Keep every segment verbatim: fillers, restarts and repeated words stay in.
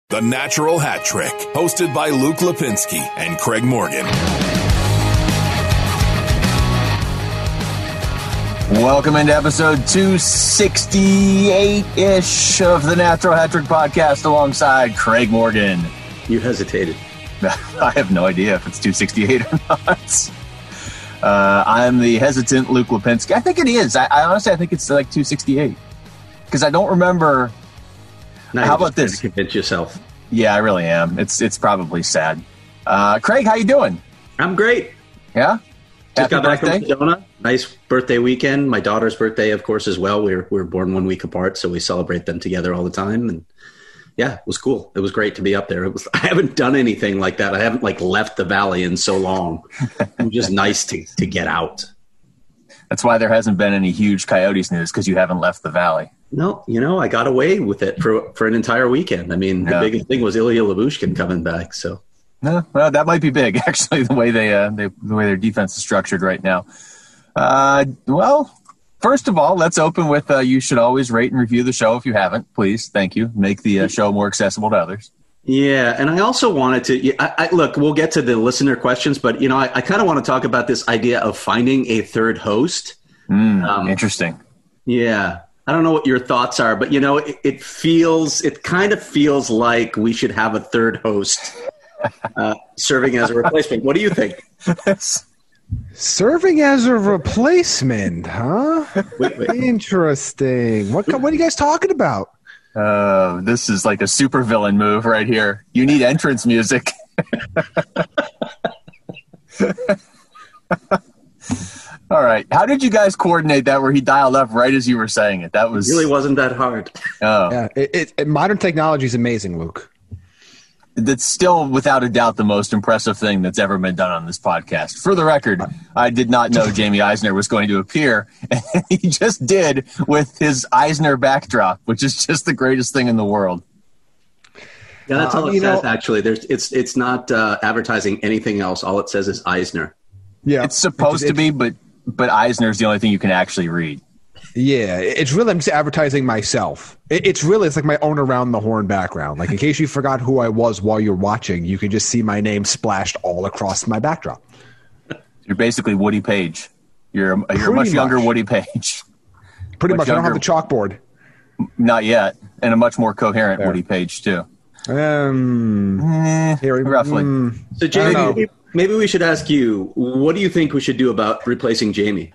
The Natural Hat Trick, hosted by Luke Lipinski and Craig Morgan. Welcome into episode two sixty-eight-ish of the Natural Hat Trick podcast alongside Craig Morgan. You hesitated. I have no idea if it's two sixty-eight or not. Uh, I'm the hesitant Luke Lipinski. I think it is. I, I honestly, I think it's like two sixty-eight because I don't remember. Now how about this? Convince yourself. Yeah, I really am. It's it's probably sad. Uh, Craig, how you doing? I'm great. Yeah. Just Happy got back birthday? from Sedona. Nice birthday weekend. My daughter's birthday, of course, as well. We were we were born one week apart, so we celebrate them together all the time. And yeah, it was cool. It was great to be up there. It was. I haven't done anything like that. I haven't like left the valley in so long. It was just nice to to get out. That's why there hasn't been any huge Coyotes news because you haven't left the valley. No, you know, I got away with it for for an entire weekend. I mean, Yeah. the biggest thing was Ilya Lyubushkin coming back. So No, well, that might be big, actually, the way they, uh, they the way their defense is structured right now. Uh, well, first of all, let's open with uh, you should always rate and review the show if you haven't. Please, thank you. Make the uh, show more accessible to others. yeah, and I also wanted to I, I, look. We'll get to the listener questions, but you know, I, I kind of want to talk about this idea of finding a third host. Mm, Um, interesting. Yeah. I don't know what your thoughts are, but, you know, it, it feels, it kind of feels like we should have a third host uh, serving as a replacement. What do you think? Serving as a replacement, huh? Wait, wait. Interesting. What what are you guys talking about? Uh, this is like a supervillain move right here. You need entrance music. All right. How did you guys coordinate that where he dialed up right as you were saying it? That was It really wasn't that hard. Oh, Yeah, it, it, it- modern technology is amazing, Luke. that's still without a doubt the most impressive thing that's ever been done on this podcast. For the record, I did not know Jamie Eisner was going to appear, and he just did with his Eisner backdrop, which is just the greatest thing in the world. Yeah, that's Uh, all it you says, know- actually. There's, it's it's not uh, advertising anything else. All it says is Eisner. Yeah, It's supposed It's- to be, but but Eisner's the only thing you can actually read. Yeah, it's really I'm just advertising myself. It, it's really it's like my own around the horn background. Like in case you forgot who I was while you're watching, you can just see my name splashed all across my backdrop. You're basically Woody Page. You're a, you're a Pretty much younger much. Woody Page. Pretty Much much. I don't have the younger. chalkboard. Not yet, and a much more coherent Fair. Woody Page too. Um, Eh, here, roughly. mm, So, Jamie, I don't know. maybe, maybe we should ask you, what do you think we should do about replacing Jamie?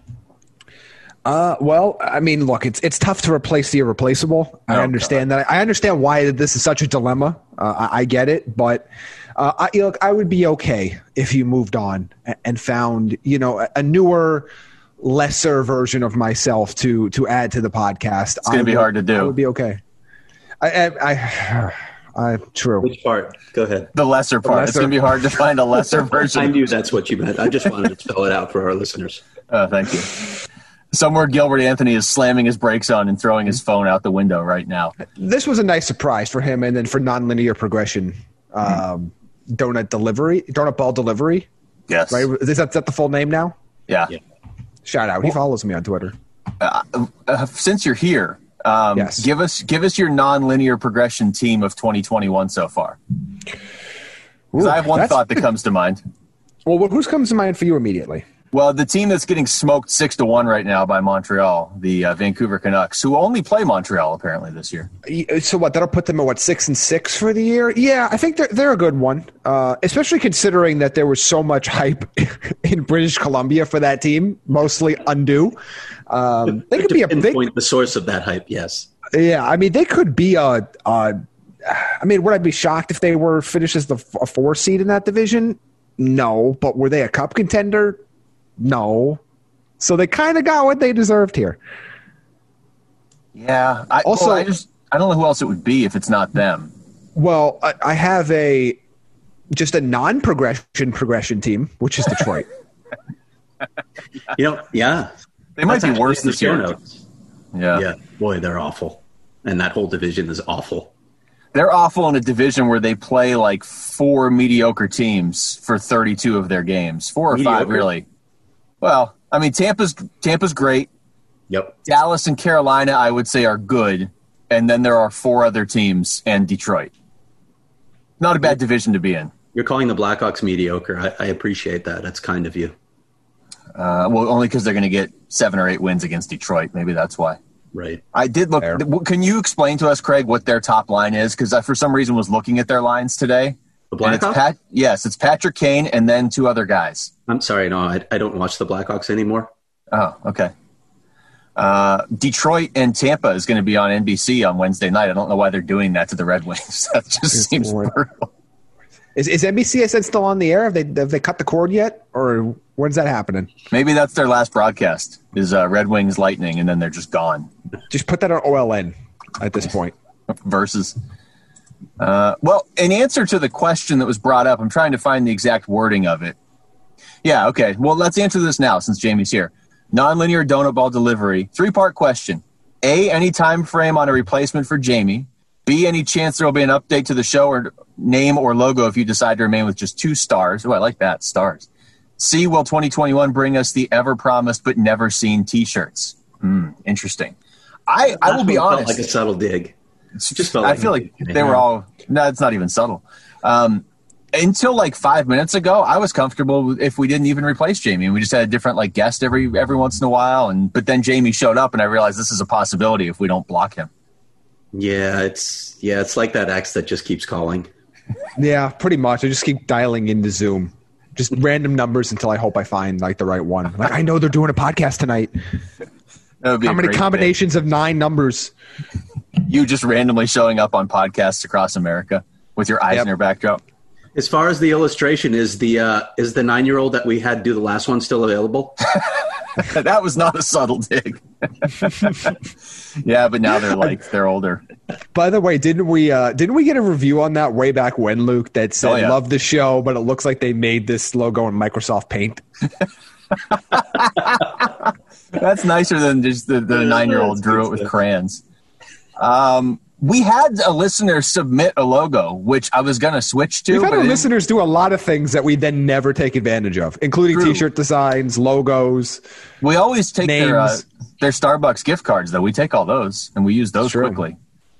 Uh, well, I mean, look, it's it's tough to replace the irreplaceable. I Oh, understand that. I understand why this is such a dilemma. Uh, I, I get it, but uh, I, look, I would be okay if you moved on and, and found, you know, a, a newer, lesser version of myself to to add to the podcast. It's gonna I be would- hard to do. I would be okay. I, I, I, I true. Which part? Go ahead. The lesser part. It's lesser- going to be hard to find a lesser I version. knew that's what you meant. I just wanted to spell it out for our listeners. Oh, thank you. Somewhere Gilbert Anthony is slamming his brakes on and throwing his phone out the window right now. This was a nice surprise for him, and then for nonlinear progression, um, donut delivery, donut ball delivery. Yes. Right? Is that, is that the full name now? Yeah. Yeah. Shout out. He follows me on Twitter. Uh, since you're here, um, Yes. give us give us your non-linear progression team of twenty twenty-one so far. Because Ooh, I have one that's- thought that comes to mind. Well, wh- who's comes to mind for you immediately? Well, the team that's getting smoked six to one right now by Montreal, the uh, Vancouver Canucks, who only play Montreal apparently this year. Y- So what? That'll put them at what six and six for the year? Yeah, I think they're they're a good one, uh, especially considering that there was so much hype in British Columbia for that team, mostly undue. Um, they could To be a big. pinpoint the source of that hype, yes. Yeah, I mean, they could be a. a I mean, would I be shocked if they were finished as the f- a four seed in that division? No, but were they a cup contender? No. So they kind of got what they deserved here. Yeah. I, Also- well, I just I don't know who else it would be if it's not them. Well, I, I have a just a non-progression progression team, which is Detroit. You know, yeah. They might That's be actually worse in the this show year. notes. Yeah. Yeah, boy, they're awful. And that whole division is awful. They're awful in a division where they play like four mediocre teams for thirty-two of their games. Four or five, Mediocre? really. Well, I mean, Tampa's Tampa's great. Yep. Dallas and Carolina, I would say, are good. And then there are four other teams and Detroit. Not a bad division to be in. You're calling the Blackhawks mediocre. I, I appreciate that. That's kind of you. Uh, well, only because they're going to get seven or eight wins against Detroit. Maybe that's why. Right. I did look. Fair. Can you explain to us, Craig, what their top line is? Because I, for some reason, was looking at their lines today. The And it's Blackhawks? Pat, yes, it's Patrick Kane and then two other guys. I'm sorry. No, I, I don't watch the Blackhawks anymore. Oh, okay. Uh, Detroit and Tampa is going to be on N B C on Wednesday night. I don't know why they're doing that to the Red Wings. That just seems boring. brutal. Is, is N B C, I said, still on the air? Have they have they cut the cord yet? Or when's that happening? Maybe that's their last broadcast is uh, Red Wings Lightning, and then they're just gone. Just put that on O L N at this point. Versus. Uh, well, in answer to the question that was brought up, I'm trying to find the exact wording of it. Yeah, okay. Well, let's answer this now since Jamie's here. Nonlinear donut ball delivery. Three-part question. A, any time frame on a replacement for Jamie? B, any chance there will be an update to the show or name or logo if you decide to remain with just two stars? Oh, I like that, stars. C, will twenty twenty-one bring us the ever-promised but never-seen T-shirts? Hmm, interesting. I, I will be Felt honest. like a subtle dig. Just felt I like feel like they were all – no, it's not even subtle. Um, until like five minutes ago, I was comfortable if we didn't even replace Jamie. We just had a different like guest every every once in a while. And But then Jamie showed up, and I realized this is a possibility if we don't block him. Yeah, it's yeah, it's like that ex that just keeps calling. Yeah, pretty much. I just keep dialing into Zoom. Just random numbers until I hope I find like the right one. Like, I know they're doing a podcast tonight. That would be How a many great combinations of nine numbers? thing. You just randomly showing up on podcasts across America with your Eisner Yep. backdrop. As far as the illustration, is the uh, is the nine year old that we had do the last one still available? That was not a subtle dig. Yeah, but now they're like they're older. By the way, didn't we uh, didn't we get a review on that way back when, Luke, that said Oh, yeah. love the show, but it looks like they made this logo in Microsoft Paint? That's nicer than just the, the nine-year-old drew it with crayons. Um, we had a listener submit a logo, which I was going to switch to. We've had but our it- listeners do a lot of things that we then never take advantage of, including True. T-shirt designs, logos. We always take their, uh, Names. their Starbucks gift cards, though. We take all those, and we use those True. quickly.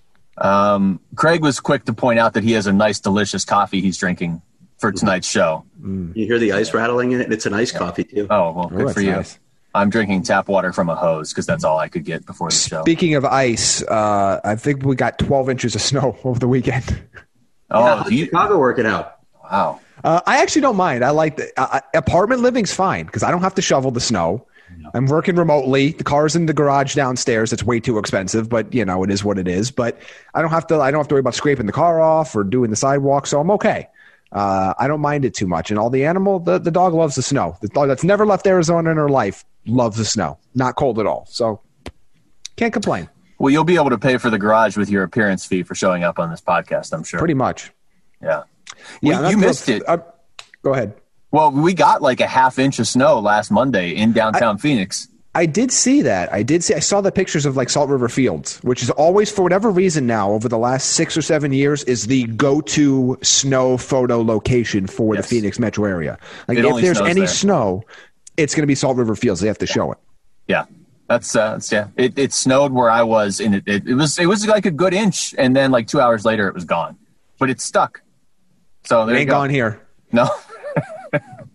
Um, Craig was quick to point out that he has a nice, delicious coffee he's drinking for tonight's show. You hear the ice rattling in it? It's an iced coffee too. Oh, well, Oh, good that's for you. nice. I'm drinking tap water from a hose because that's all I could get before the show. Speaking of ice, uh, I think we got twelve inches of snow over the weekend. Oh, How's do you, Chicago working out? wow. Uh, I actually don't mind. I like the uh, apartment living's fine because I don't have to shovel the snow. I'm working remotely. The car's in the garage downstairs. It's way too expensive, but you know, it is what it is. But I don't have to, I don't have to worry about scraping the car off or doing the sidewalk. So I'm okay. Uh, I don't mind it too much. And all the animal, the, the dog loves the snow. The dog that's never left Arizona in her life loves the snow. Not cold at all. So can't complain. Well, you'll be able to pay for the garage with your appearance fee for showing up on this podcast, I'm sure. Pretty much. Yeah. Yeah. We- that's you what- missed it. Uh, go ahead. Well, we got like a half inch of snow last Monday in downtown Phoenix. I did see that. I did see. I saw the pictures of like Salt River Fields, which is always, for whatever reason now, over the last six or seven years, is the go-to snow photo location for Yes. the Phoenix metro area. Like It if only there's snows any there. snow, it's going to be Salt River Fields. They have to show it. Yeah. That's, uh, that's yeah. It, it snowed where I was, and it, it, it was it was like a good inch, and then like two hours later, it was gone. But it's stuck. So there It you ain't go. gone here. No. uh,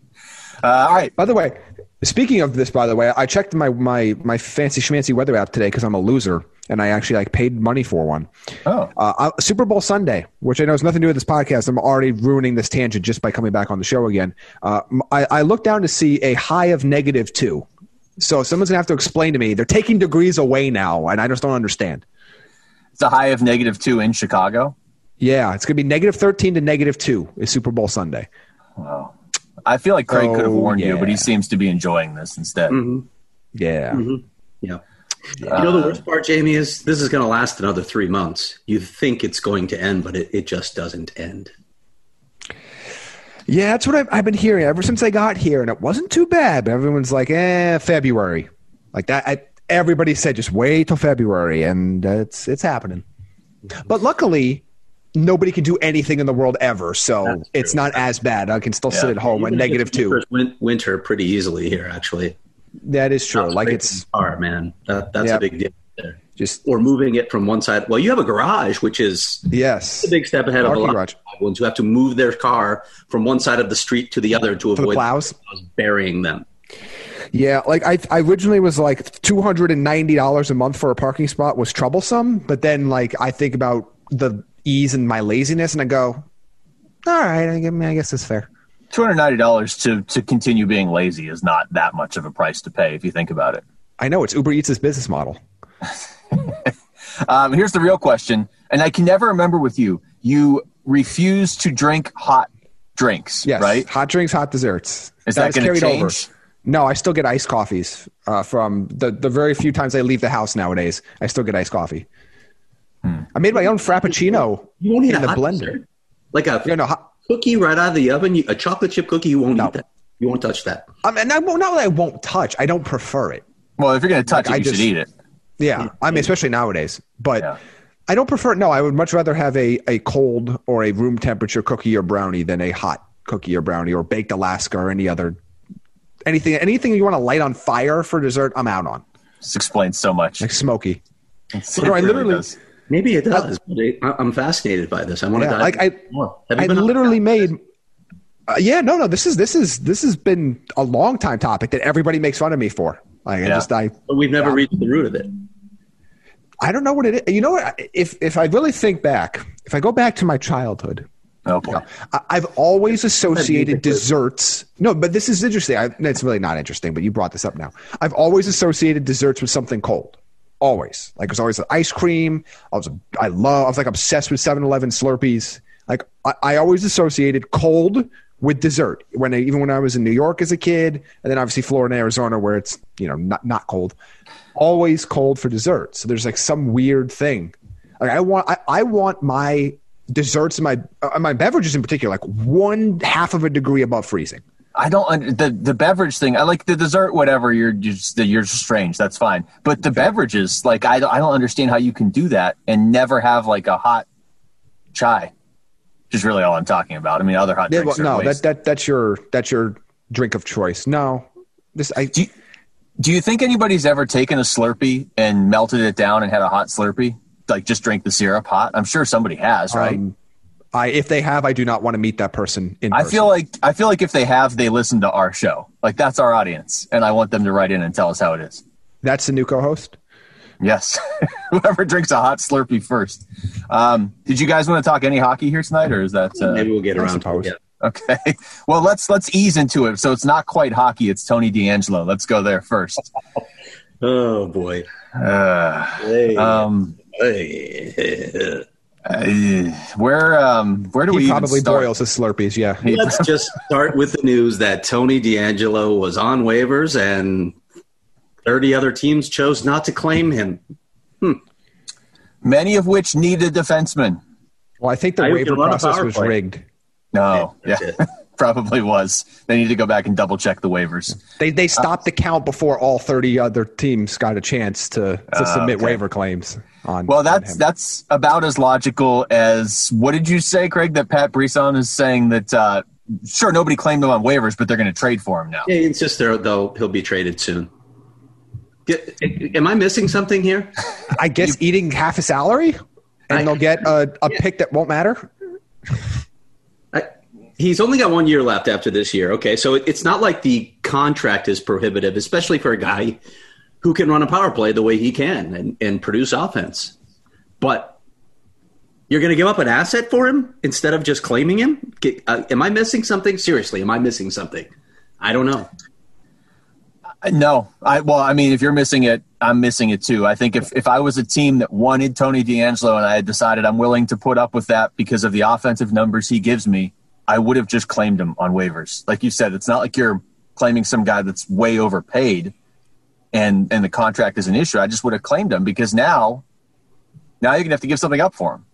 all right. By the way, speaking of this, by the way, I checked my my my fancy schmancy weather app today because I'm a loser and I actually like paid money for one. Oh. Uh, Super Bowl Sunday, which I know has nothing to do with this podcast. I'm already ruining this tangent just by coming back on the show again. Uh, I, I looked down to see a high of negative two. So someone's gonna have to explain to me. They're taking degrees away now, and I just don't understand. It's a high of negative two in Chicago. Yeah, it's gonna be negative thirteen to negative two is Super Bowl Sunday. Wow. I feel like Craig could have Oh, warned you, but he yeah. seems to be enjoying this instead. Yeah. Yeah. You know, the worst part, Jamie, is this is going to last another three months. You think it's going to end, but it, it just doesn't end. Yeah, that's what I've, I've been hearing ever since I got here, and it wasn't too bad. But everyone's like, "Eh, February," like that. I, everybody said, "Just wait till February," and uh, it's it's happening. But luckily, nobody can do anything in the world ever, so That's it's true. not as bad. I can still Yeah. sit at home at Even negative if it's two. first win- Winter pretty easily here, actually. That is true. Like Straight it's from the car, man. That, that's Yeah. a big deal. Just or moving it from one side. Well, you have a garage, which is yes, a big step ahead of a lot garage. of ones who have to move their car from one side of the street to the other to For avoid the plows burying them. Yeah, like I, I originally was like two hundred and ninety dollars a month for a parking spot was troublesome, but then like I think about the ease and my laziness, and I go, all right, I mean, I guess it's fair. two hundred ninety dollars to to continue being lazy is not that much of a price to pay if you think about it. I know it's Uber Eats' business model. um, here's the real question, and I can never remember with you. You refuse to drink hot drinks, yes, right? Hot drinks, hot desserts. Is that, that going to change? Over. No, I still get iced coffees uh, from the, the very few times I leave the house nowadays. I still get iced coffee. Hmm. I made my own Frappuccino you won't eat in a the hot blender. Dessert? Like a you know, hot, cookie right out of the oven, you, a chocolate chip cookie, you won't no. eat that. You won't touch that. I mean, I won't, not that I won't touch. I don't prefer it. Well, if you're going to touch like, it, you I should just, eat it. Yeah, I mean, especially nowadays. But yeah. I don't prefer it. No, I would much rather have a, a cold or a room temperature cookie or brownie than a hot cookie or brownie or baked Alaska or any other anything. Anything you want to light on fire for dessert, I'm out on. This explains so much. Like smoky. It really I literally does. Maybe it does. But it, I'm fascinated by this. I want yeah, to dive like I, more. I literally made. Uh, yeah, no, no. This is this is this has been a long time topic that everybody makes fun of me for. Like yeah. I just I. But we've never yeah. reached the root of it. I don't know what it is. You know what? If if I really think back, if I go back to my childhood, oh boy. You know, I, I've always associated desserts. No, but this is interesting. I, it's really not interesting, but you brought this up now. I've always associated desserts with something cold. Always. Like it was always ice cream. I was I love. I was like obsessed with seven eleven Slurpees. Like I, I always associated cold with dessert. When I, even when I was in New York as a kid, and then obviously Florida and Arizona, where it's you know not not cold. Always cold for dessert. So there's like some weird thing. Like I want, I, I want my desserts and my uh, my beverages in particular, like one half of a degree above freezing. I don't the the beverage thing. I like the dessert, whatever. You're just you're strange. That's fine. But the beverages, like I don't I don't understand how you can do that and never have like a hot chai. Which is really all I'm talking about. I mean, other hot yeah, drinks. Well, are no, that that that's your that's your drink of choice. No, this I. Do you, Do you think anybody's ever taken a Slurpee and melted it down and had a hot Slurpee? Like just drink the syrup hot? I'm sure somebody has, right? Um, I if they have, I do not want to meet that person in I person. feel like I feel like if they have, they listen to our show. Like that's our audience, and I want them to write in and tell us how it is. That's the new co-host? Yes. Whoever drinks a hot Slurpee first. Um, did you guys want to talk any hockey here tonight, or is that uh, maybe we'll get around to it? Yeah. Okay. Well, let's let's ease into it. So it's not quite hockey. It's Tony DeAngelo. Let's go there first. Oh boy. Uh, hey. Um. Hey. Uh, where um where do he we probably even start? boils his Slurpees? Yeah. Let's just start with the news that Tony DeAngelo was on waivers and thirty other teams chose not to claim him. Hmm. Many of which need a defenseman. Well, I think the I waiver process was play. rigged. No, yeah, yeah, probably was. They need to go back and double check the waivers. They they stopped uh, the count before all thirty other teams got a chance to, to uh, submit okay. waiver claims on. Well, that's on him. that's about as logical as what did you say, Craig? That Pat Brisson is saying that uh, sure nobody claimed him on waivers, but they're going to trade for him now. Yeah, he insists they'll he'll be traded soon. Get, am I missing something here? I guess you, eating half a salary, and I, they'll get a, a yeah. pick that won't matter. I, he's only got one year left after this year. Okay, so it, it's not like the contract is prohibitive, especially for a guy who can run a power play the way he can and, and produce offense. But you're going to give up an asset for him instead of just claiming him? Get, uh, am I missing something? Seriously, am I missing something? I don't know. No, I well, I mean, if you're missing it, I'm missing it too. I think if, if I was a team that wanted Tony DeAngelo and I had decided I'm willing to put up with that because of the offensive numbers he gives me, I would have just claimed him on waivers. Like you said, it's not like you're claiming some guy that's way overpaid and and the contract is an issue. I just would have claimed him because now, now you're gonna have to give something up for him.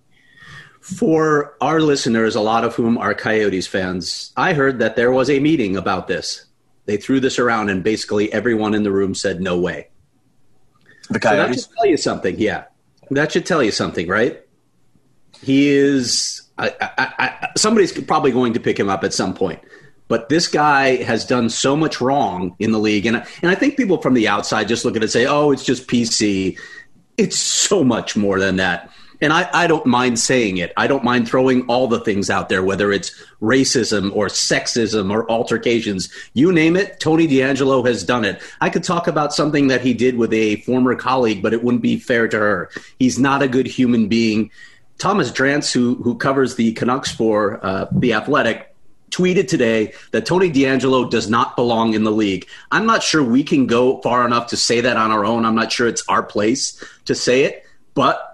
For our listeners, a lot of whom are Coyotes fans, I heard that there was a meeting about this. They threw this around, and basically everyone in the room said, no way. The Coyotes? So that should tell you something, yeah. That should tell you something, right? He is I, – I, I, somebody's probably going to pick him up at some point. But this guy has done so much wrong in the league. And, and I think people from the outside just look at it and say, oh, it's just P C. It's so much more than that. And I, I don't mind saying it. I don't mind throwing all the things out there, whether it's racism or sexism or altercations. You name it, Tony DeAngelo has done it. I could talk about something that he did with a former colleague, but it wouldn't be fair to her. He's not a good human being. Thomas Drance, who, who covers the Canucks for uh, The Athletic, tweeted today that Tony DeAngelo does not belong in the league. I'm not sure we can go far enough to say that on our own. I'm not sure it's our place to say it, but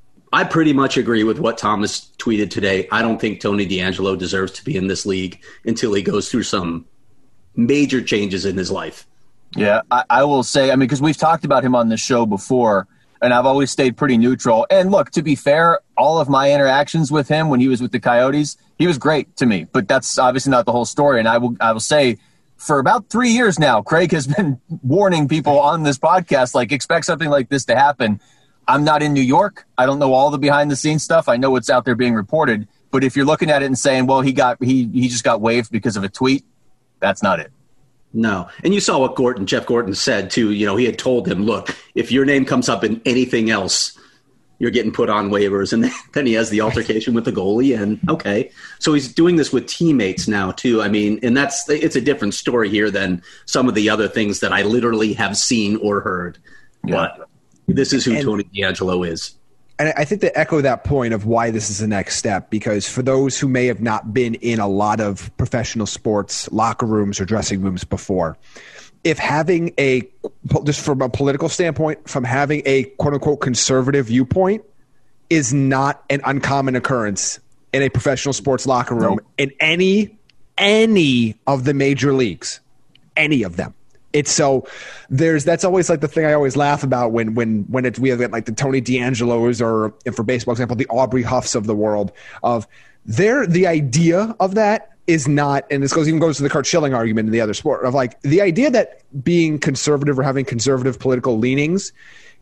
I pretty much agree with what Thomas tweeted today. I don't think Tony DeAngelo deserves to be in this league until he goes through some major changes in his life. Yeah, I, I will say, I mean, because we've talked about him on the show before, and I've always stayed pretty neutral. And look, to be fair, all of my interactions with him when he was with the Coyotes, he was great to me. But that's obviously not the whole story. And I will, I will say, for about three years now, Craig has been warning people on this podcast, like, expect something like this to happen. I'm not in New York. I don't know all the behind-the-scenes stuff. I know what's out there being reported. But if you're looking at it and saying, well, he got he he just got waived because of a tweet, that's not it. No. And you saw what Gorton, Jeff Gorton said, too. You know, he had told him, look, if your name comes up in anything else, you're getting put on waivers. And then he has the altercation with the goalie. And, okay. So he's doing this with teammates now, too. I mean, and that's it's a different story here than some of the other things that I literally have seen or heard. Yeah. But this is who and, Tony DeAngelo is. And I think to echo that point of why this is the next step, because for those who may have not been in a lot of professional sports locker rooms or dressing rooms before, if having a, just from a political standpoint, from having a quote-unquote conservative viewpoint is not an uncommon occurrence in a professional sports locker room nope. in any, any of the major leagues, any of them. It's so there's that's always like the thing I always laugh about when when when it's we have like the Tony DeAngelos or for baseball example the Aubrey Huffs of the world of their the idea of that is not, and this goes even goes to the Curt Schilling argument in the other sport of like the idea that being conservative or having conservative political leanings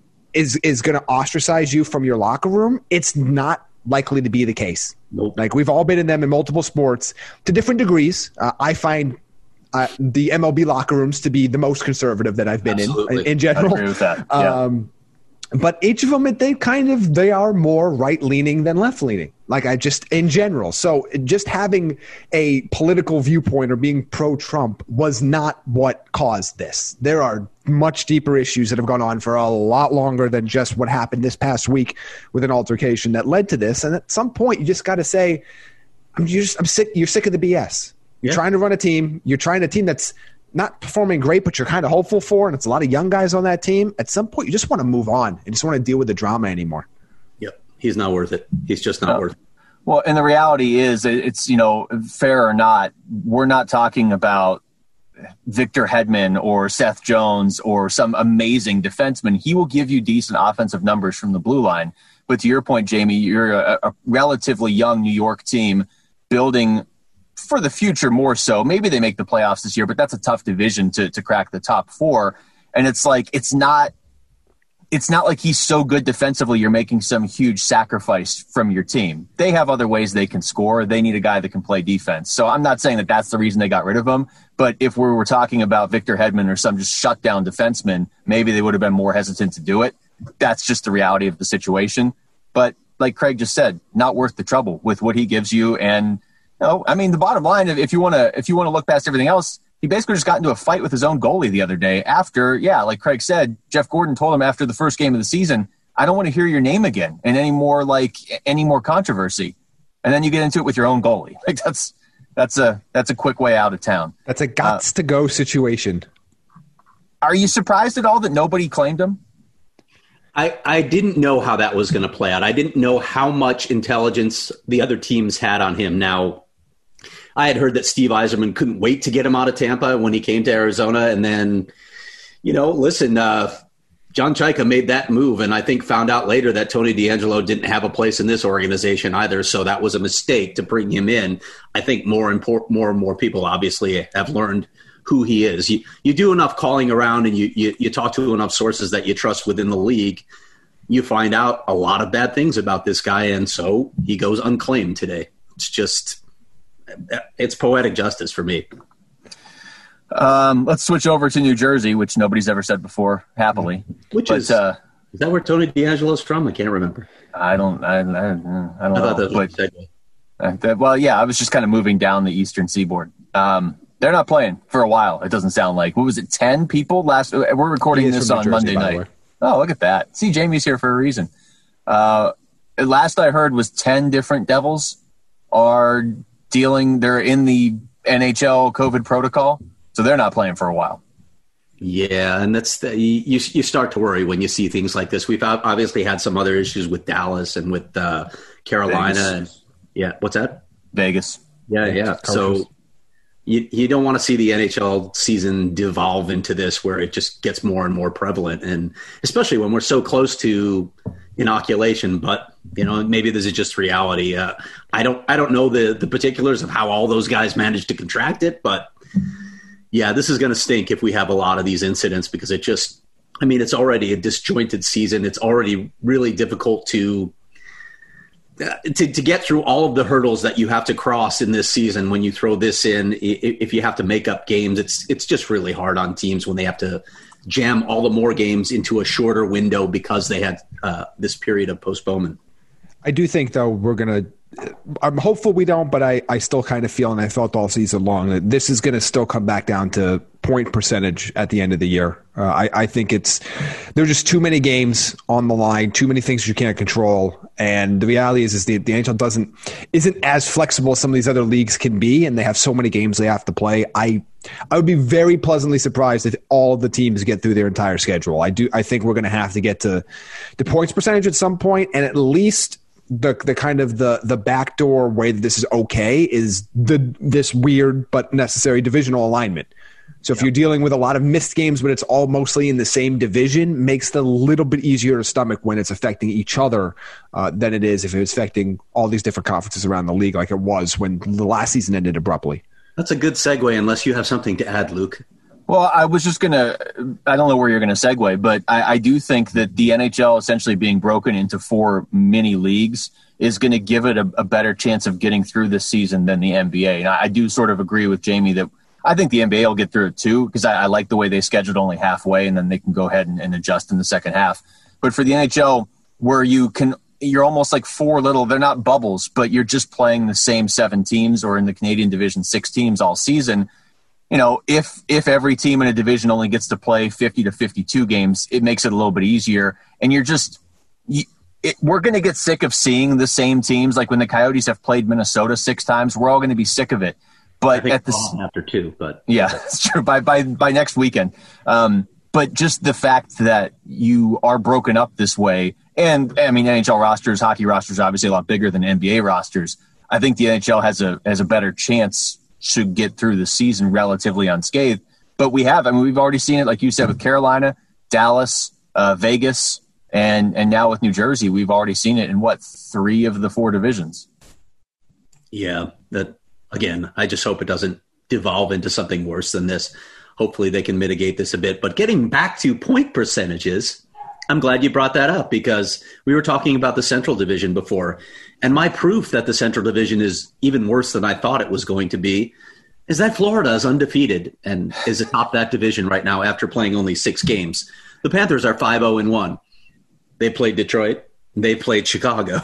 is is going to ostracize you from your locker room. It's not likely to be the case. Nope. Like we've all been in them in multiple sports to different degrees. Uh, I find. Uh, the M L B locker rooms to be the most conservative that I've been Absolutely. in in general. I agree with that. Yeah. Um, but each of them, they kind of they are more right leaning than left leaning. Like I just in general. So just having a political viewpoint or being pro Trump was not what caused this. There are much deeper issues that have gone on for a lot longer than just what happened this past week with an altercation that led to this. And at some point, you just got to say, "I'm just I'm sick. You're sick of the B S." You're yeah. trying to run a team. You're trying a team that's not performing great, but you're kind of hopeful for, and it's a lot of young guys on that team. At some point, you just want to move on. You just want to deal with the drama anymore. Yep. He's not worth it. He's just not no. worth it. Well, and the reality is it's, you know, fair or not, we're not talking about Victor Hedman or Seth Jones or some amazing defenseman. He will give you decent offensive numbers from the blue line. But to your point, Jamie, you're a, a relatively young New York team building – for the future more so. Maybe they make the playoffs this year, but that's a tough division to to crack the top four. And it's like it's not it's not like he's so good defensively you're making some huge sacrifice from your team. They have other ways they can score. They need a guy that can play defense. So I'm not saying that that's the reason they got rid of him, but if we were talking about Victor Hedman or some just shutdown defenseman, maybe they would have been more hesitant to do it. That's just the reality of the situation. But like Craig just said, not worth the trouble with what he gives you. And no, I mean, the bottom line, if you want to if you want to look past everything else, he basically just got into a fight with his own goalie the other day after, yeah, like Craig said, Jeff Gorton told him after the first game of the season, I don't want to hear your name again and any more like any more controversy. And then you get into it with your own goalie. Like that's that's a that's a quick way out of town. That's a gots uh, to go situation. Are you surprised at all that nobody claimed him? I, I didn't know how that was going to play out. I didn't know how much intelligence the other teams had on him. Now, I had heard that Steve Yzerman couldn't wait to get him out of Tampa when he came to Arizona. And then, you know, listen, uh, John Chayka made that move and I think found out later that Tony DeAngelo didn't have a place in this organization either. So that was a mistake to bring him in. I think more and more and more people obviously have learned who he is. You, you do enough calling around and you, you, you talk to enough sources that you trust within the league, you find out a lot of bad things about this guy. And so he goes unclaimed today. It's just, it's poetic justice for me. Um, let's switch over to New Jersey, which nobody's ever said before, happily. Which but, is uh, is that where Tony DeAngelo's from? I can't remember. I don't. I, I, I don't I know. thought that was but, a segue. uh, that, well, yeah, I was just kind of moving down the Eastern Seaboard. Um, they're not playing for a while. It doesn't sound like. What was it? Ten people last. We're recording this on Jersey, Monday night. Oh, look at that. See, Jamie's here for a reason. Uh, last I heard was ten different Devils are dealing. They're in the N H L COVID protocol, so they're not playing for a while. Yeah, and that's the, you. You start to worry when you see things like this. We've obviously had some other issues with Dallas and with uh, Carolina. And, yeah, what's that? Vegas. Yeah, yeah. yeah. So you you don't want to see the N H L season devolve into this where it just gets more and more prevalent, and especially when we're so close to inoculation. But you know, maybe this is just reality. Uh, I don't I don't know the the particulars of how all those guys managed to contract it, but yeah, this is going to stink if we have a lot of these incidents because it just. I mean, it's already a disjointed season. It's already really difficult to. To, to get through all of the hurdles that you have to cross in this season when you throw this in, if you have to make up games, it's it's just really hard on teams when they have to jam all the more games into a shorter window because they had uh, this period of postponement. I do think, though, we're going to – I'm hopeful we don't, but I, I still kind of feel, and I felt all season long, that this is going to still come back down to point percentage at the end of the year. Uh, I, I think it's – there are just too many games on the line, too many things you can't control. And the reality is, is the, the N H L doesn't isn't as flexible as some of these other leagues can be, and they have so many games they have to play. I I would be very pleasantly surprised if all of the teams get through their entire schedule. I do. I think we're going to have to get to the points percentage at some point, and at least the the kind of the the backdoor way that this is okay is the this weird but necessary divisional alignment. So if yep. you're dealing with a lot of missed games, but it's all mostly in the same division, makes it a little bit easier to stomach when it's affecting each other uh, than it is if it's affecting all these different conferences around the league like it was when the last season ended abruptly. That's a good segue unless you have something to add, Luke. Well, I was just going to – I don't know where you're going to segue, but I, I do think that the N H L essentially being broken into four mini leagues is going to give it a, a better chance of getting through this season than the N B A. And I, I do sort of agree with Jamie that – I think the N B A will get through it too because I, I like the way they scheduled only halfway and then they can go ahead and, and adjust in the second half. But for the N H L, where you can, you're almost like four little, they're not bubbles, but you're just playing the same seven teams or in the Canadian division, six teams all season. You know, if if every team in a division only gets to play fifty to fifty-two games, it makes it a little bit easier. And you're just, you, it, we're going to get sick of seeing the same teams. Like when the Coyotes have played Minnesota six times, we're all going to be sick of it. But at the after two, but yeah, that's true. By by by next weekend, um, but just the fact that you are broken up this way, and I mean N H L rosters, hockey rosters, are obviously a lot bigger than N B A rosters. I think the N H L has a has a better chance to get through the season relatively unscathed. But we have, I mean, we've already seen it, like you said, with Carolina, Dallas, uh, Vegas, and and now with New Jersey, we've already seen it in what three of the four divisions. Yeah, that. Again, I just hope it doesn't devolve into something worse than this. Hopefully they can mitigate this a bit. But getting back to point percentages, I'm glad you brought that up because we were talking about the Central Division before. And my proof that the Central Division is even worse than I thought it was going to be is that Florida is undefeated and is atop that division right now after playing only six games. The Panthers are five oh and one. They played Detroit. They played Chicago.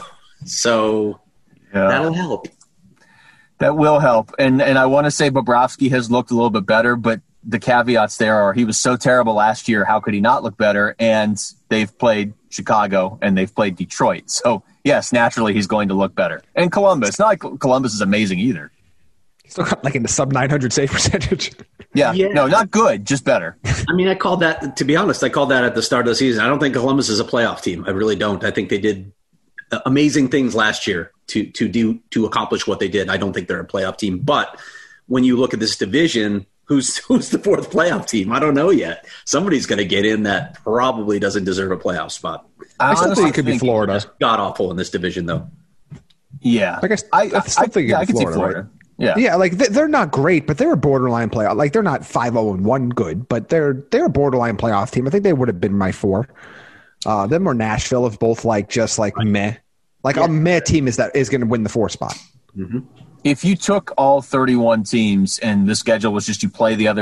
So yeah. That'll help. That will help. And and I want to say Bobrovsky has looked a little bit better, but the caveats there are he was so terrible last year. How could he not look better? And they've played Chicago and they've played Detroit. So, yes, naturally he's going to look better. And Columbus. Not like Columbus is amazing either. He's still got like in the sub nine hundred save percentage. Yeah. yeah. No, not good, just better. I mean, I called that, to be honest, I called that at the start of the season. I don't think Columbus is a playoff team. I really don't. I think they did amazing things last year to to do to accomplish what they did. I don't think they're a playoff team. But when you look at this division, who's who's the fourth playoff team? I don't know yet. Somebody's going to get in that probably doesn't deserve a playoff spot. I, I still think it could be Florida. God awful in this division, though. Yeah, I guess I, I still I, think yeah, I can Florida, see Florida. Right? Yeah, yeah, like they're not great, but they're a borderline playoff. Like they're not five oh and one good, but they're they're a borderline playoff team. I think they would have been my four. Uh, them or Nashville have both like just like right. meh. Like yeah. a meh team is that is going to win the four spot. Mm-hmm. If you took all thirty-one teams and the schedule was just you play the other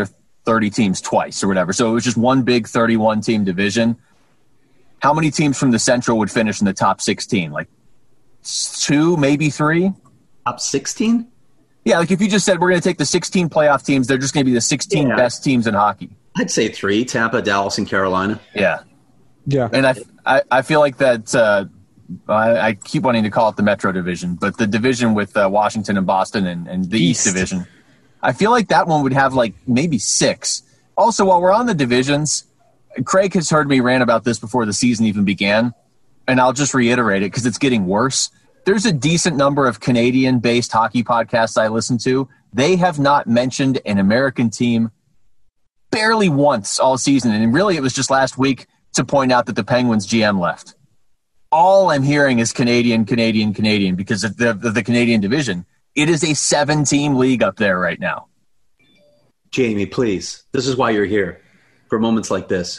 thirty teams twice or whatever. So it was just one big thirty-one team division. How many teams from the Central would finish in the top sixteen? Like two, maybe three? Top sixteen? Yeah, like if you just said we're going to take the sixteen playoff teams, they're just going to be the sixteen yeah. best teams in hockey. I'd say three, Tampa, Dallas, and Carolina. Yeah. Yeah. And I, I, I feel like that uh, I, I keep wanting to call it the Metro Division, but the division with uh, Washington and Boston and, and the East. East Division, I feel like that one would have like maybe six. Also, while we're on the divisions, Craig has heard me rant about this before the season even began, and I'll just reiterate it because it's getting worse. There's a decent number of Canadian-based hockey podcasts I listen to. They have not mentioned an American team barely once all season, and really it was just last week to point out that the Penguins G M left. All I'm hearing is Canadian, Canadian, Canadian because of the, of the Canadian division. It is a seven-team league up there right now. Jamie, please. This is why you're here, for moments like this.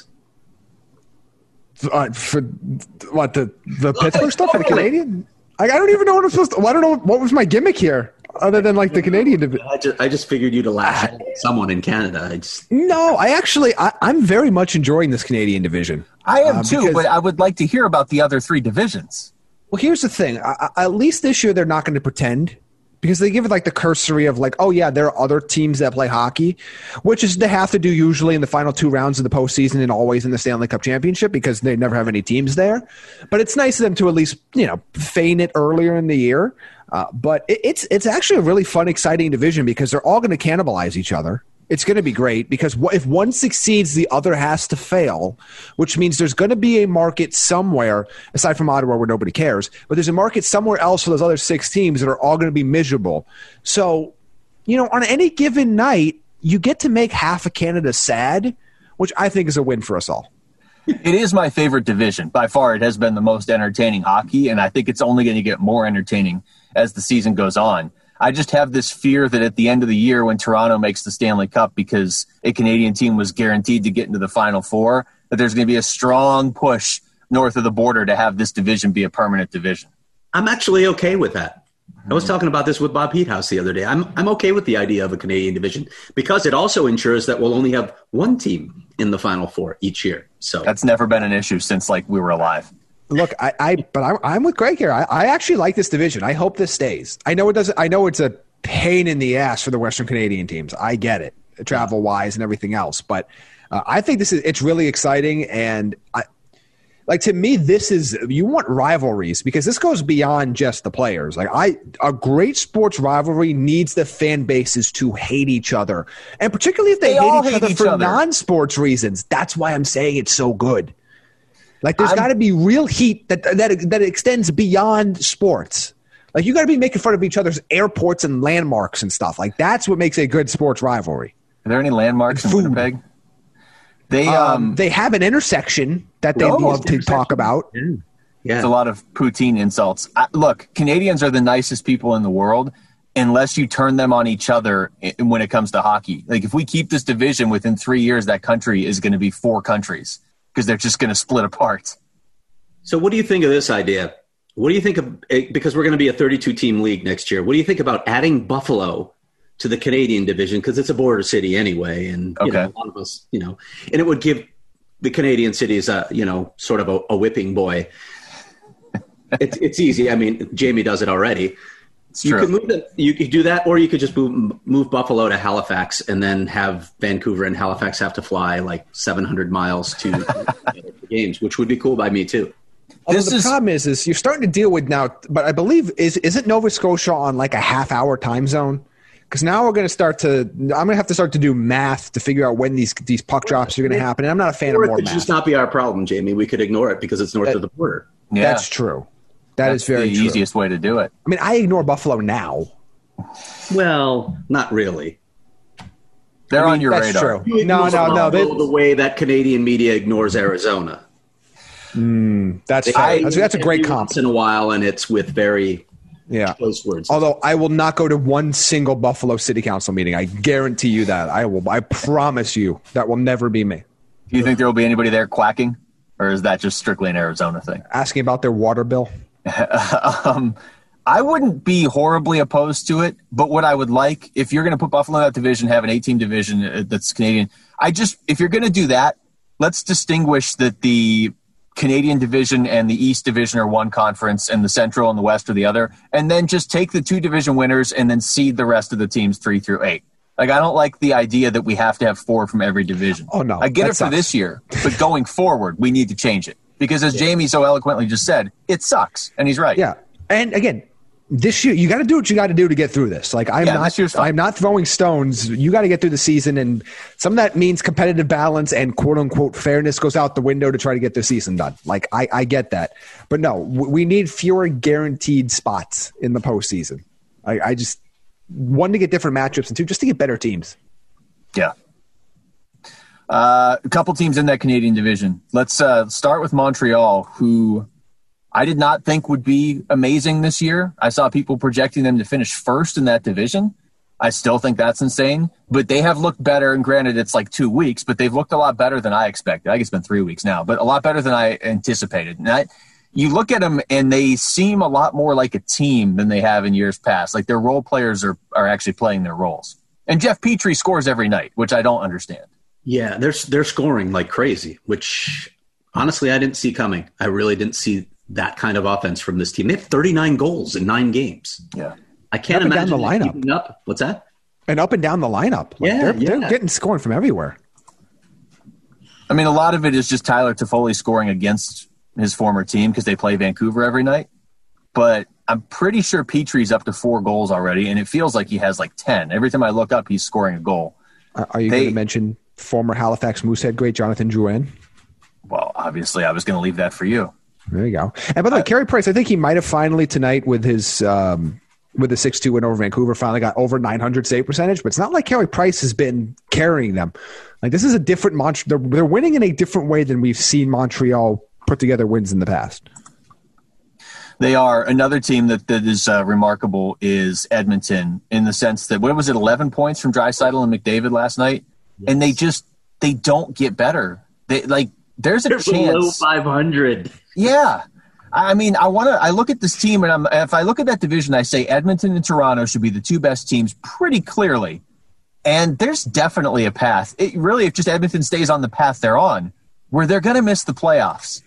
Uh, for what, the, the Pittsburgh stuff for the Canadian? I, I don't even know what I'm supposed to – I don't know what was my gimmick here other than like the Canadian division. I just, I just figured you'd laugh at someone in Canada. I just No, I actually I, – I'm very much enjoying this Canadian division. I am uh, too, because, but I would like to hear about the other three divisions. Well, here's the thing. I, I, at least this year they're not going to pretend because they give it like the cursory of like, oh, yeah, there are other teams that play hockey, which is they have to do usually in the final two rounds of the postseason and always in the Stanley Cup Championship because they never have any teams there. But it's nice of them to at least, you know, feign it earlier in the year. Uh, but it, it's it's actually a really fun, exciting division because they're all going to cannibalize each other. It's going to be great because if one succeeds, the other has to fail, which means there's going to be a market somewhere, aside from Ottawa where nobody cares, but there's a market somewhere else for those other six teams that are all going to be miserable. So, you know, on any given night, you get to make half of Canada sad, which I think is a win for us all. It is my favorite division. By far, it has been the most entertaining hockey, and I think it's only going to get more entertaining as the season goes on. I just have this fear that at the end of the year when Toronto makes the Stanley Cup because a Canadian team was guaranteed to get into the Final Four, that there's going to be a strong push north of the border to have this division be a permanent division. I'm actually okay with that. I was talking about this with Bob Heathouse the other day. I'm I'm okay with the idea of a Canadian division because it also ensures that we'll only have one team in the Final Four each year. So that's never been an issue since like we were alive. Look, I, I but I'm, I'm with Greg here. I, I actually like this division. I hope this stays. I know it doesn't. I know it's a pain in the ass for the Western Canadian teams. I get it, travel wise and everything else. But uh, I think this is it's really exciting. And I, like to me, this is you want rivalries because this goes beyond just the players. Like I, a great sports rivalry needs the fan bases to hate each other, and particularly if they, they hate each hate other each for other. non-sports reasons. That's why I'm saying it's so good. Like there's got to be real heat that that that extends beyond sports. Like you got to be making fun of each other's airports and landmarks and stuff. Like that's what makes a good sports rivalry. Are there any landmarks in Winnipeg? They um, um they have an intersection that they love to talk about. Yeah. yeah, it's a lot of poutine insults. I, look, Canadians are the nicest people in the world, unless you turn them on each other when it comes to hockey. Like if we keep this division within three years, that country is going to be four countries. Because they're just going to split apart. So what do you think of this idea? What do you think of – because we're going to be a thirty-two team league next year. What do you think about adding Buffalo to the Canadian division? Because it's a border city anyway. And you okay. know, a lot of us – you know, and it would give the Canadian cities, a, you know, sort of a, a whipping boy. it's, it's easy. I mean, Jamie does it already. It's you true. could move the, you could do that, or you could just move, move Buffalo to Halifax and then have Vancouver and Halifax have to fly like seven hundred miles to the games, which would be cool by me too. Although the is, problem is, is you're starting to deal with now, but I believe is isn't Nova Scotia on like a half hour time zone? Because now we're going to start to, I'm going to have to start to do math to figure out when these these puck drops are going to happen. And I'm not a fan or of more it could math. just not be our problem, Jamie. We could ignore it because it's north that, of the border. Yeah. That's true. That That's is very the true. easiest way to do it. I mean, I ignore Buffalo now. Well, not really. They're I mean, on your that's radar. True. No, no, no. They, the way that Canadian media ignores Arizona. Mm, that's, I, that's that's a great every comp. Once in a while, and it's with very yeah. close words. Although I will not go to one single Buffalo City Council meeting. I guarantee you that. I will. I promise you that will never be me. Do you think there will be anybody there quacking, or is that just strictly an Arizona thing? Asking about their water bill. um, I wouldn't be horribly opposed to it, but what I would like, if you're going to put Buffalo in that division, have an eight-team division that's Canadian, I just, if you're going to do that, let's distinguish that the Canadian division and the East division are one conference and the Central and the West are the other, and then just take the two division winners and then seed the rest of the teams three through eight. Like, I don't like the idea that we have to have four from every division. Oh, no. I get it for sucks. this year, but going forward, we need to change it. Because as yeah. Jamie so eloquently just said, it sucks. And he's right. Yeah. And again, this year, you got to do what you got to do to get through this. Like, I'm yeah, not, I'm not throwing stones. You got to get through the season, and some of that means competitive balance and quote unquote fairness goes out the window to try to get the season done. Like, I, I get that, but no, we need fewer guaranteed spots in the postseason. I, I just one to get different matchups, and two just to get better teams. Yeah. Uh, a couple teams in that Canadian division. Let's uh, start with Montreal, who I did not think would be amazing this year. I saw people projecting them to finish first in that division. I still think that's insane, but they have looked better. And granted, it's like two weeks, but they've looked a lot better than I expected. I guess it's been three weeks now, but a lot better than I anticipated. And I, you look at them and they seem a lot more like a team than they have in years past. Like their role players are, are actually playing their roles. And Jeff Petrie scores every night, which I don't understand. Yeah, they're, they're scoring like crazy, which honestly I didn't see coming. I really didn't see that kind of offense from this team. They have thirty-nine goals in nine games. Yeah. I can't up imagine and down the lineup. keeping up. What's that? And up and down the lineup. Like yeah, they're, yeah. they're getting scoring from everywhere. I mean, a lot of it is just Tyler Toffoli scoring against his former team because they play Vancouver every night. But I'm pretty sure Petrie's up to four goals already, and it feels like he has like ten. Every time I look up, he's scoring a goal. Are you they, going to mention former Halifax Moosehead great Jonathan Drouin? Well, obviously, I was going to leave that for you. There you go. And by the way, Carey Price, I think he might have finally tonight with his um, with the six two win over Vancouver, finally got over nine hundred save percentage. But it's not like Carey Price has been carrying them. Like this is a different Montreal. They're, they're winning in a different way than we've seen Montreal put together wins in the past. They are. Another team that, that is uh, remarkable is Edmonton in the sense that, what was it, eleven points from Draisaitl and McDavid last night? Yes. And they just, they don't get better. They like, there's a They're chance. Below five hundred. Yeah. I mean, I want to, I look at this team and I'm, if I look at that division, I say Edmonton and Toronto should be the two best teams pretty clearly. And there's definitely a path. It really, if just Edmonton stays on the path they're on, where they're going to miss the playoffs.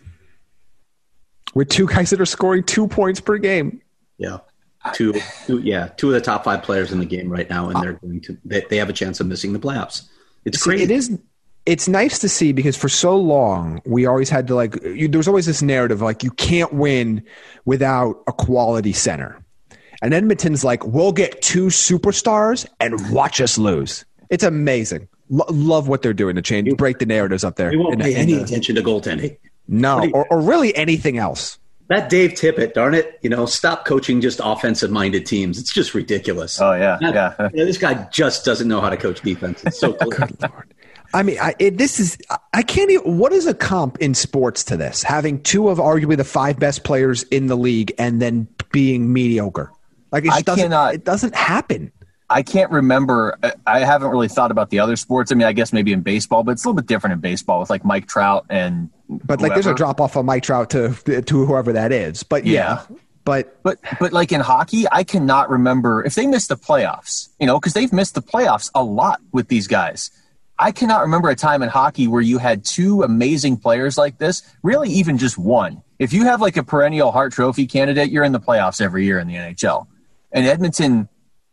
With two guys that are scoring two points per game. Yeah. Two, two, yeah, two of the top five players in the game right now, and they're going to, they, they have a chance of missing the playoffs. It's See, crazy. It is. It's nice to see because for so long we always had to like. You, there was always this narrative like you can't win without a quality center, and Edmonton's like we'll get two superstars and watch us lose. It's amazing. Lo- love what they're doing to change, break the narratives up there. We won't in, pay in any the, attention to goaltending. No, you, or, or really anything else. That Dave Tippett, darn it, you know, stop coaching just offensive-minded teams. It's just ridiculous. Oh, yeah, that, yeah. You know, this guy just doesn't know how to coach defense. It's so clear. Good Lord. I mean, I, it, this is – I can't even – what is a comp in sports to this? Having two of arguably the five best players in the league and then being mediocre. Like it, just doesn't, cannot, it doesn't happen. I can't remember. I haven't really thought about the other sports. I mean, I guess maybe in baseball, but it's a little bit different in baseball with like Mike Trout and But like whoever. there's a drop off of Mike Trout to to whoever that is. But yeah. yeah. But but but like in hockey, I cannot remember if they missed the playoffs, you know, because they've missed the playoffs a lot with these guys. I cannot remember a time in hockey where you had two amazing players like this, really even just one. If you have like a perennial Hart Trophy candidate, you're in the playoffs every year in the N H L. And Edmonton,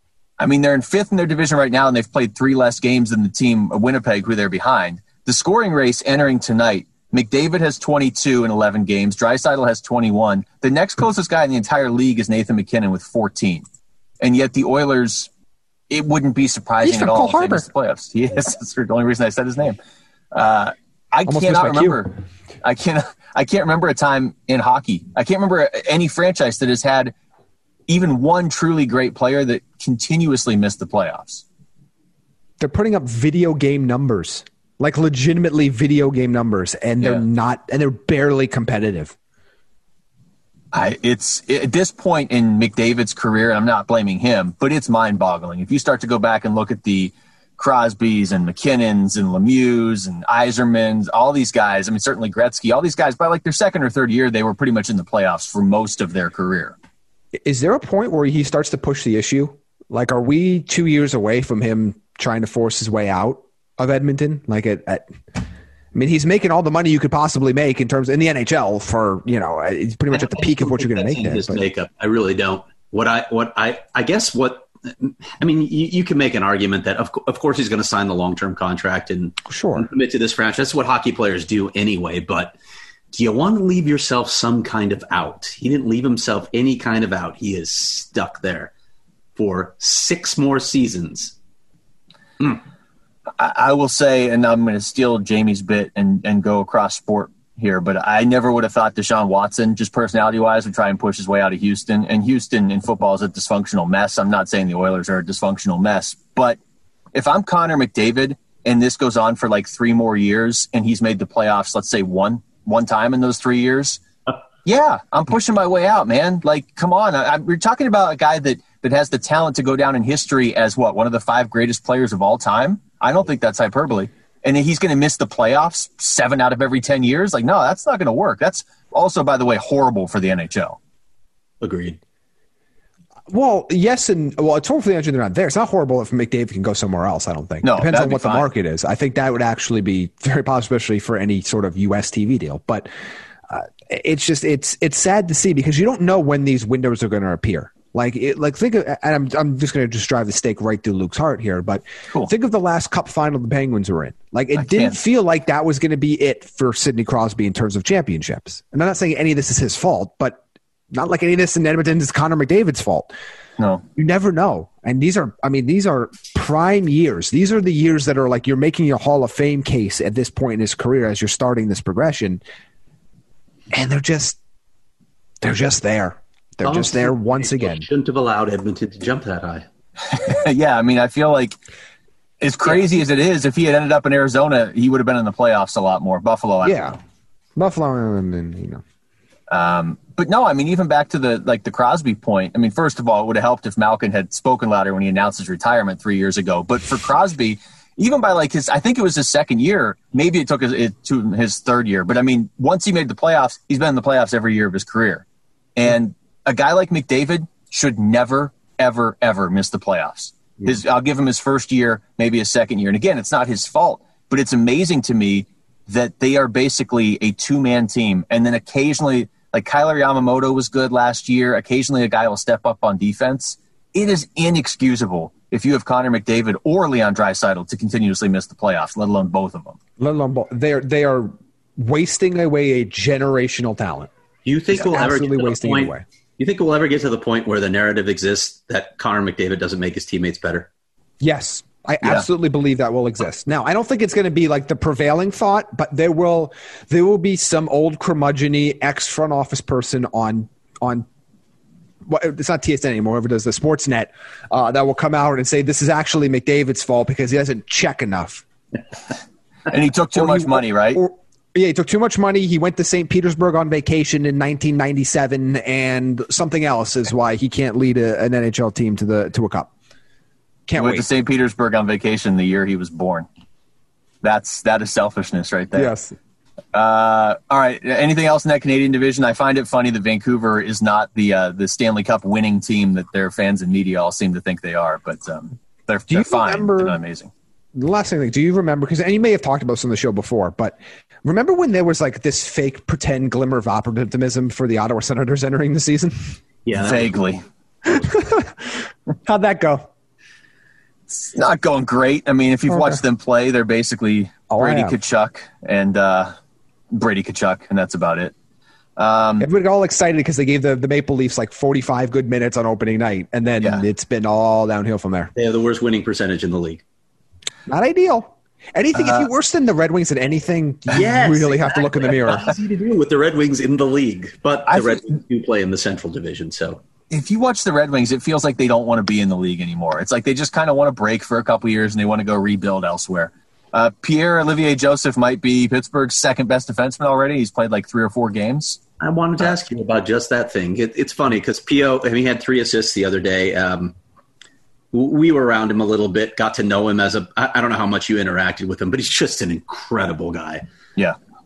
I mean, they're in fifth in their division right now, and they've played three less games than the team of Winnipeg, who they're behind. The scoring race entering tonight, McDavid has twenty-two in eleven games. Draisaitl has twenty-one. The next closest guy in the entire league is Nathan McKinnon with fourteen. And yet the Oilers, it wouldn't be surprising at all if they missed the playoffs. He is. That's the only reason I said his name. Uh, I Almost cannot remember. I can't. I can't remember a time in hockey. I can't remember any franchise that has had even one truly great player that continuously missed the playoffs. They're putting up video game numbers, like legitimately video game numbers, and they're yeah. not, and they're barely competitive. I, it's at this point in McDavid's career, and I'm not blaming him, but it's mind-boggling. If you start to go back and look at the Crosbys and McKinnons and Lemieux and Yzermans, all these guys, I mean, certainly Gretzky, all these guys, by like their second or third year, they were pretty much in the playoffs for most of their career. Is there a point where he starts to push the issue? Like, are we two years away from him trying to force his way out of Edmonton? Like, at, at I mean, he's making all the money you could possibly make in terms in the N H L for, you know, he's pretty much at the peak of what you're going to make there. His makeup, I really don't. What I, what I, I guess what, I mean, you, you can make an argument that of, of course he's going to sign the long-term contract and, sure. and commit to this franchise. That's what hockey players do anyway. But do you want to leave yourself some kind of out? He didn't leave himself any kind of out. He is stuck there for six more seasons. Mm. I, I will say, and I'm going to steal Jamie's bit and, and go across sport here, but I never would have thought Deshaun Watson, just personality-wise, would try and push his way out of Houston. And Houston in football is a dysfunctional mess. I'm not saying the Oilers are a dysfunctional mess, but if I'm Connor McDavid and this goes on for like three more years and he's made the playoffs, let's say one one time in those three years, yeah, I'm pushing my way out, man. Like, come on. I, I, we're talking about a guy that, that has the talent to go down in history as what, one of the five greatest players of all time? I don't think that's hyperbole. And he's going to miss the playoffs seven out of every ten years? Like, no, that's not going to work. That's also, by the way, horrible for the N H L. Agreed. Well, yes, and well, it's horrible for the N H L they're not there. It's not horrible if McDavid can go somewhere else, I don't think. No, depends on what fine. the market is. I think that would actually be very possible, especially for any sort of U S T V deal. But uh, it's just it's it's sad to see because you don't know when these windows are going to appear. Like, it, like think of, and I'm I'm just going to just drive the stake right through Luke's heart here, but cool. Think of the last Cup final the Penguins were in. Like, it I didn't can. feel like that was going to be it for Sidney Crosby in terms of championships. And I'm not saying any of this is his fault, but not like any of this in Edmonton is Connor McDavid's fault. No, you never know. And these are, I mean, these are prime years. These are the years that are like you're making your Hall of Fame case at this point in his career as you're starting this progression, and they're just, they're just there. They're just there once again. Shouldn't have allowed Edmonton to jump that high. Yeah, I mean, I feel like as crazy yeah. as it is, if he had ended up in Arizona, he would have been in the playoffs a lot more. Buffalo, I yeah, Buffalo, and then you know. Um, but no, I mean, even back to the like the Crosby point. I mean, first of all, it would have helped if Malkin had spoken louder when he announced his retirement three years ago. But for Crosby, even by like his, I think it was his second year. Maybe it took it to his third year. But I mean, once he made the playoffs, he's been in the playoffs every year of his career, and a guy like McDavid should never, ever, ever miss the playoffs. His, I'll give him his first year, maybe his second year. And again, it's not his fault, but it's amazing to me that they are basically a two-man team. And then occasionally, like Kyler Yamamoto was good last year. Occasionally a guy will step up on defense. It is inexcusable if you have Connor McDavid or Leon Draisaitl to continuously miss the playoffs, let alone both of them. Let alone both. They are, they are wasting away a generational talent. Do you think He's we'll ever absolutely get to wasting the point, it away? You think we'll ever get to the point where the narrative exists that Connor McDavid doesn't make his teammates better? Yes, I yeah. absolutely believe that will exist. Now, I don't think it's going to be like the prevailing thought, but there will there will be some old curmudgeon-y ex front office person on on. Well, it's not T S N anymore. Whoever does the Sportsnet uh, that will come out and say this is actually McDavid's fault because he doesn't check enough, and he took too or much he, money, right? Or, Yeah, he took too much money. He went to Saint Petersburg on vacation in nineteen ninety-seven, and something else is why he can't lead a, an N H L team to the to a cup. Can't he wait. Went to Saint Petersburg on vacation the year he was born. That's that is selfishness right there. Yes. Uh, all right. Anything else in that Canadian division? I find it funny that Vancouver is not the uh, the Stanley Cup winning team that their fans and media all seem to think they are, but um, they're, they're fine. Remember- they're not amazing. The last thing, do you remember, because and you may have talked about this on the show before, but remember when there was like this fake pretend glimmer of optimism for the Ottawa Senators entering the season? Yeah, vaguely. How'd that go? It's not going great. I mean, if you've okay. watched them play, they're basically oh, Brady Tkachuk and uh, Brady Tkachuk, and that's about it. Um, Everybody got all excited because they gave the, the Maple Leafs like forty-five good minutes on opening night, and then yeah. it's been all downhill from there. They have the worst winning percentage in the league. Not ideal. Anything, uh, if you're worse than the Red Wings at anything, you yes, really have exactly. to look in the mirror. It's easy to do with the Red Wings in the league, but the I Red think, Wings do play in the Central Division. So if you watch the Red Wings, it feels like they don't want to be in the league anymore. It's like they just kind of want to break for a couple years and they want to go rebuild elsewhere. Uh, Pierre-Olivier Joseph might be Pittsburgh's second best defenseman already. He's played like three or four games. I wanted to ask you about just that thing. It, it's funny because P O, I mean, he had three assists the other day. Um, we were around him a little bit, got to know him as a – I don't know how much you interacted with him, but he's just an incredible guy. Yeah.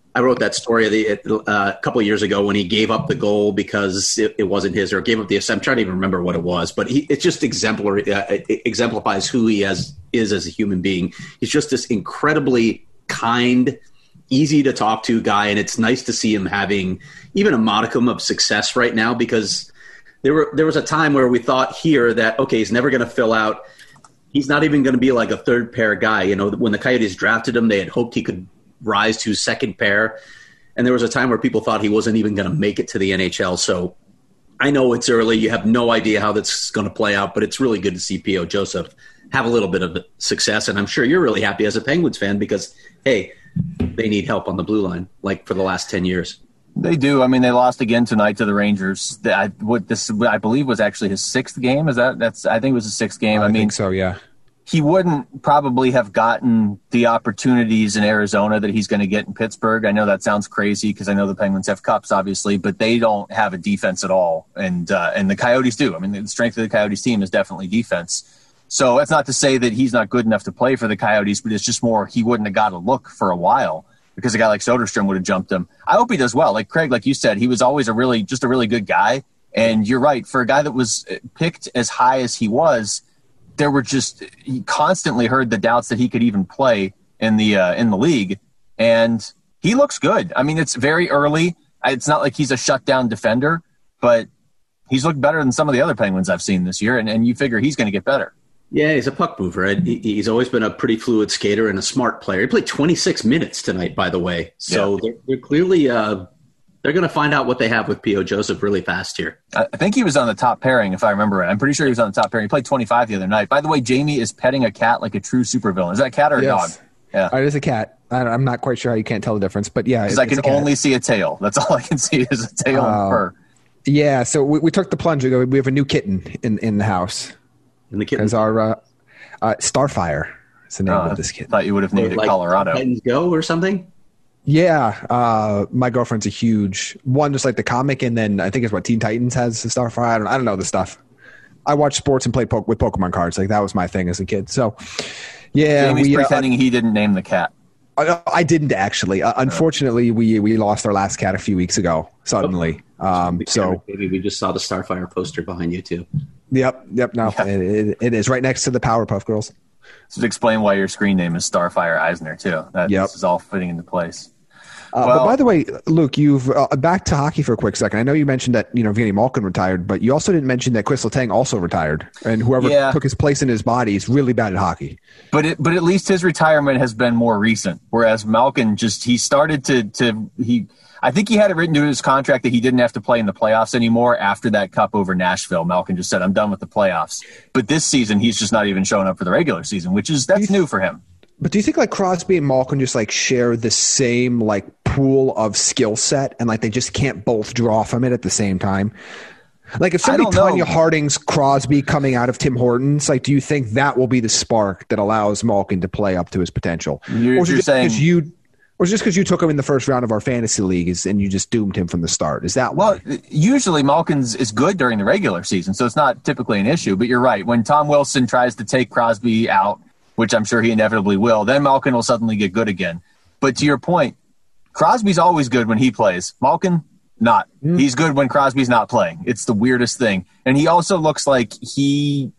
I wrote that story the, uh, a couple of years ago when he gave up the goal because it, it wasn't his, or gave up the assist. I'm trying to even remember what it was, but he, it just exemplary, uh, it exemplifies who he has, is as a human being. He's just this incredibly kind, easy to talk to guy, and it's nice to see him having even a modicum of success right now, because there were there was a time where we thought here that, okay, he's never going to fill out. He's not even going to be like a third pair guy. You know, when the Coyotes drafted him, they had hoped he could rise to second pair. And there was a time where people thought he wasn't even going to make it to the N H L. So I know it's early. You have no idea how that's going to play out, but it's really good to see P O. Joseph have a little bit of success. And I'm sure you're really happy as a Penguins fan because, hey, they need help on the blue line, like for the last ten years. They do. I mean, they lost again tonight to the Rangers. I, what this, I believe, was actually his sixth game. Is that? That's. I think it was his sixth game. I, I mean, think so. Yeah. He wouldn't probably have gotten the opportunities in Arizona that he's going to get in Pittsburgh. I know that sounds crazy because I know the Penguins have cups, obviously, but they don't have a defense at all, and uh, and the Coyotes do. I mean, the strength of the Coyotes team is definitely defense. So that's not to say that he's not good enough to play for the Coyotes, but it's just more he wouldn't have got a look for a while because a guy like Soderstrom would have jumped him. I hope he does well. Like Craig, like you said, he was always a really just a really good guy. And you're right, for a guy that was picked as high as he was, there were just he constantly heard the doubts that he could even play in the uh, in the league, and he looks good. I mean, it's very early. It's not like he's a shutdown defender, but he's looked better than some of the other Penguins I've seen this year, and, and you figure he's going to get better. Yeah, he's a puck mover. Right? He's always been a pretty fluid skater and a smart player. He played twenty-six minutes tonight, by the way. So yeah. they're, they're clearly uh, they're going to find out what they have with P O. Joseph really fast here. I think he was on the top pairing, if I remember right. I'm pretty sure he was on the top pairing. He played twenty-five the other night. By the way, Jamie is petting a cat like a true supervillain. Is that a cat or a yes. dog? Yeah, it is a cat. I'm not quite sure how you can't tell the difference, but yeah. Because I can only see a tail. That's all I can see is a tail uh, and fur. Yeah, so we, we took the plunge. We have a new kitten in, in the house. And the kitten is our uh, uh, Starfire. Is the name uh, of this kitten. I thought you would have named like it Colorado. Titans Go or something? Yeah, uh, my girlfriend's a huge one, just like the comic, and then I think it's what Teen Titans has the Starfire. I don't, I don't know the stuff. I watch sports and play po- with Pokemon cards. Like that was my thing as a kid. So, yeah, Jamie's we, pretending uh, he didn't name the cat. I, I didn't actually. Uh, unfortunately, we we lost our last cat a few weeks ago suddenly. Um, so maybe we just saw the Starfire poster behind you too. Yep, yep. No, yeah. it, it, it is right next to the Powerpuff Girls. So to explain why your screen name is Starfire Eisner too. That yep. This is all fitting into place. Uh, well, but by the way, Luke, you've uh, back to hockey for a quick second. I know you mentioned that you know Evgeny Malkin retired, but you also didn't mention that Chris Letang also retired, and whoever yeah. took his place in his body is really bad at hockey. But it, but at least his retirement has been more recent, whereas Malkin just he started to to he. I think he had it written into his contract that he didn't have to play in the playoffs anymore after that cup over Nashville. Malkin just said, "I'm done with the playoffs." But this season, he's just not even showing up for the regular season, which is that's new for him. But do you think like Crosby and Malkin just like share the same like pool of skill set and like they just can't both draw from it at the same time? Like if somebody Tanya Harding's Crosby coming out of Tim Hortons, like do you think that will be the spark that allows Malkin to play up to his potential? You're, or is it you're just saying you or is it just because you took him in the first round of our fantasy leagues and you just doomed him from the start? Is that well? Why? Usually Malkin's is good during the regular season, so it's not typically an issue. But you're right. When Tom Wilson tries to take Crosby out, which I'm sure he inevitably will, then Malkin will suddenly get good again. But to your point, Crosby's always good when he plays. Malkin, not. Mm. He's good when Crosby's not playing. It's the weirdest thing. And he also looks like he,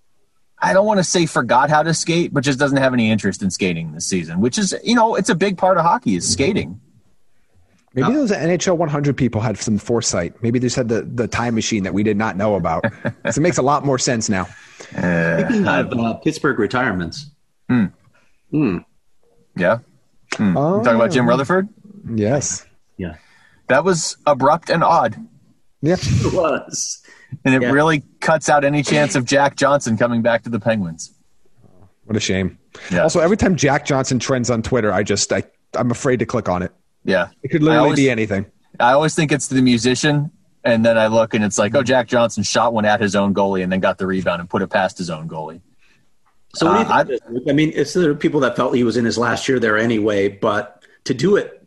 I don't want to say forgot how to skate, but just doesn't have any interest in skating this season, which is, you know, it's a big part of hockey is skating. Maybe those N H L one hundred people had some foresight. Maybe they just had the, the time machine that we did not know about. So it makes a lot more sense now. Uh, Speaking of uh, Pittsburgh retirements. Hmm. Hmm. Yeah. Hmm. Oh, you talking about Jim Rutherford? Yes. Yeah. That was abrupt and odd. Yeah. It was. And it yeah. really cuts out any chance of Jack Johnson coming back to the Penguins. What a shame. Yeah. Also, every time Jack Johnson trends on Twitter, I just, I, I'm afraid to click on it. Yeah. It could literally always, be anything. I always think it's the musician, and then I look and it's like, oh, Jack Johnson shot one at his own goalie and then got the rebound and put it past his own goalie. So what do you think? Uh, I, I mean, it's the people that felt he was in his last year there anyway, but to do it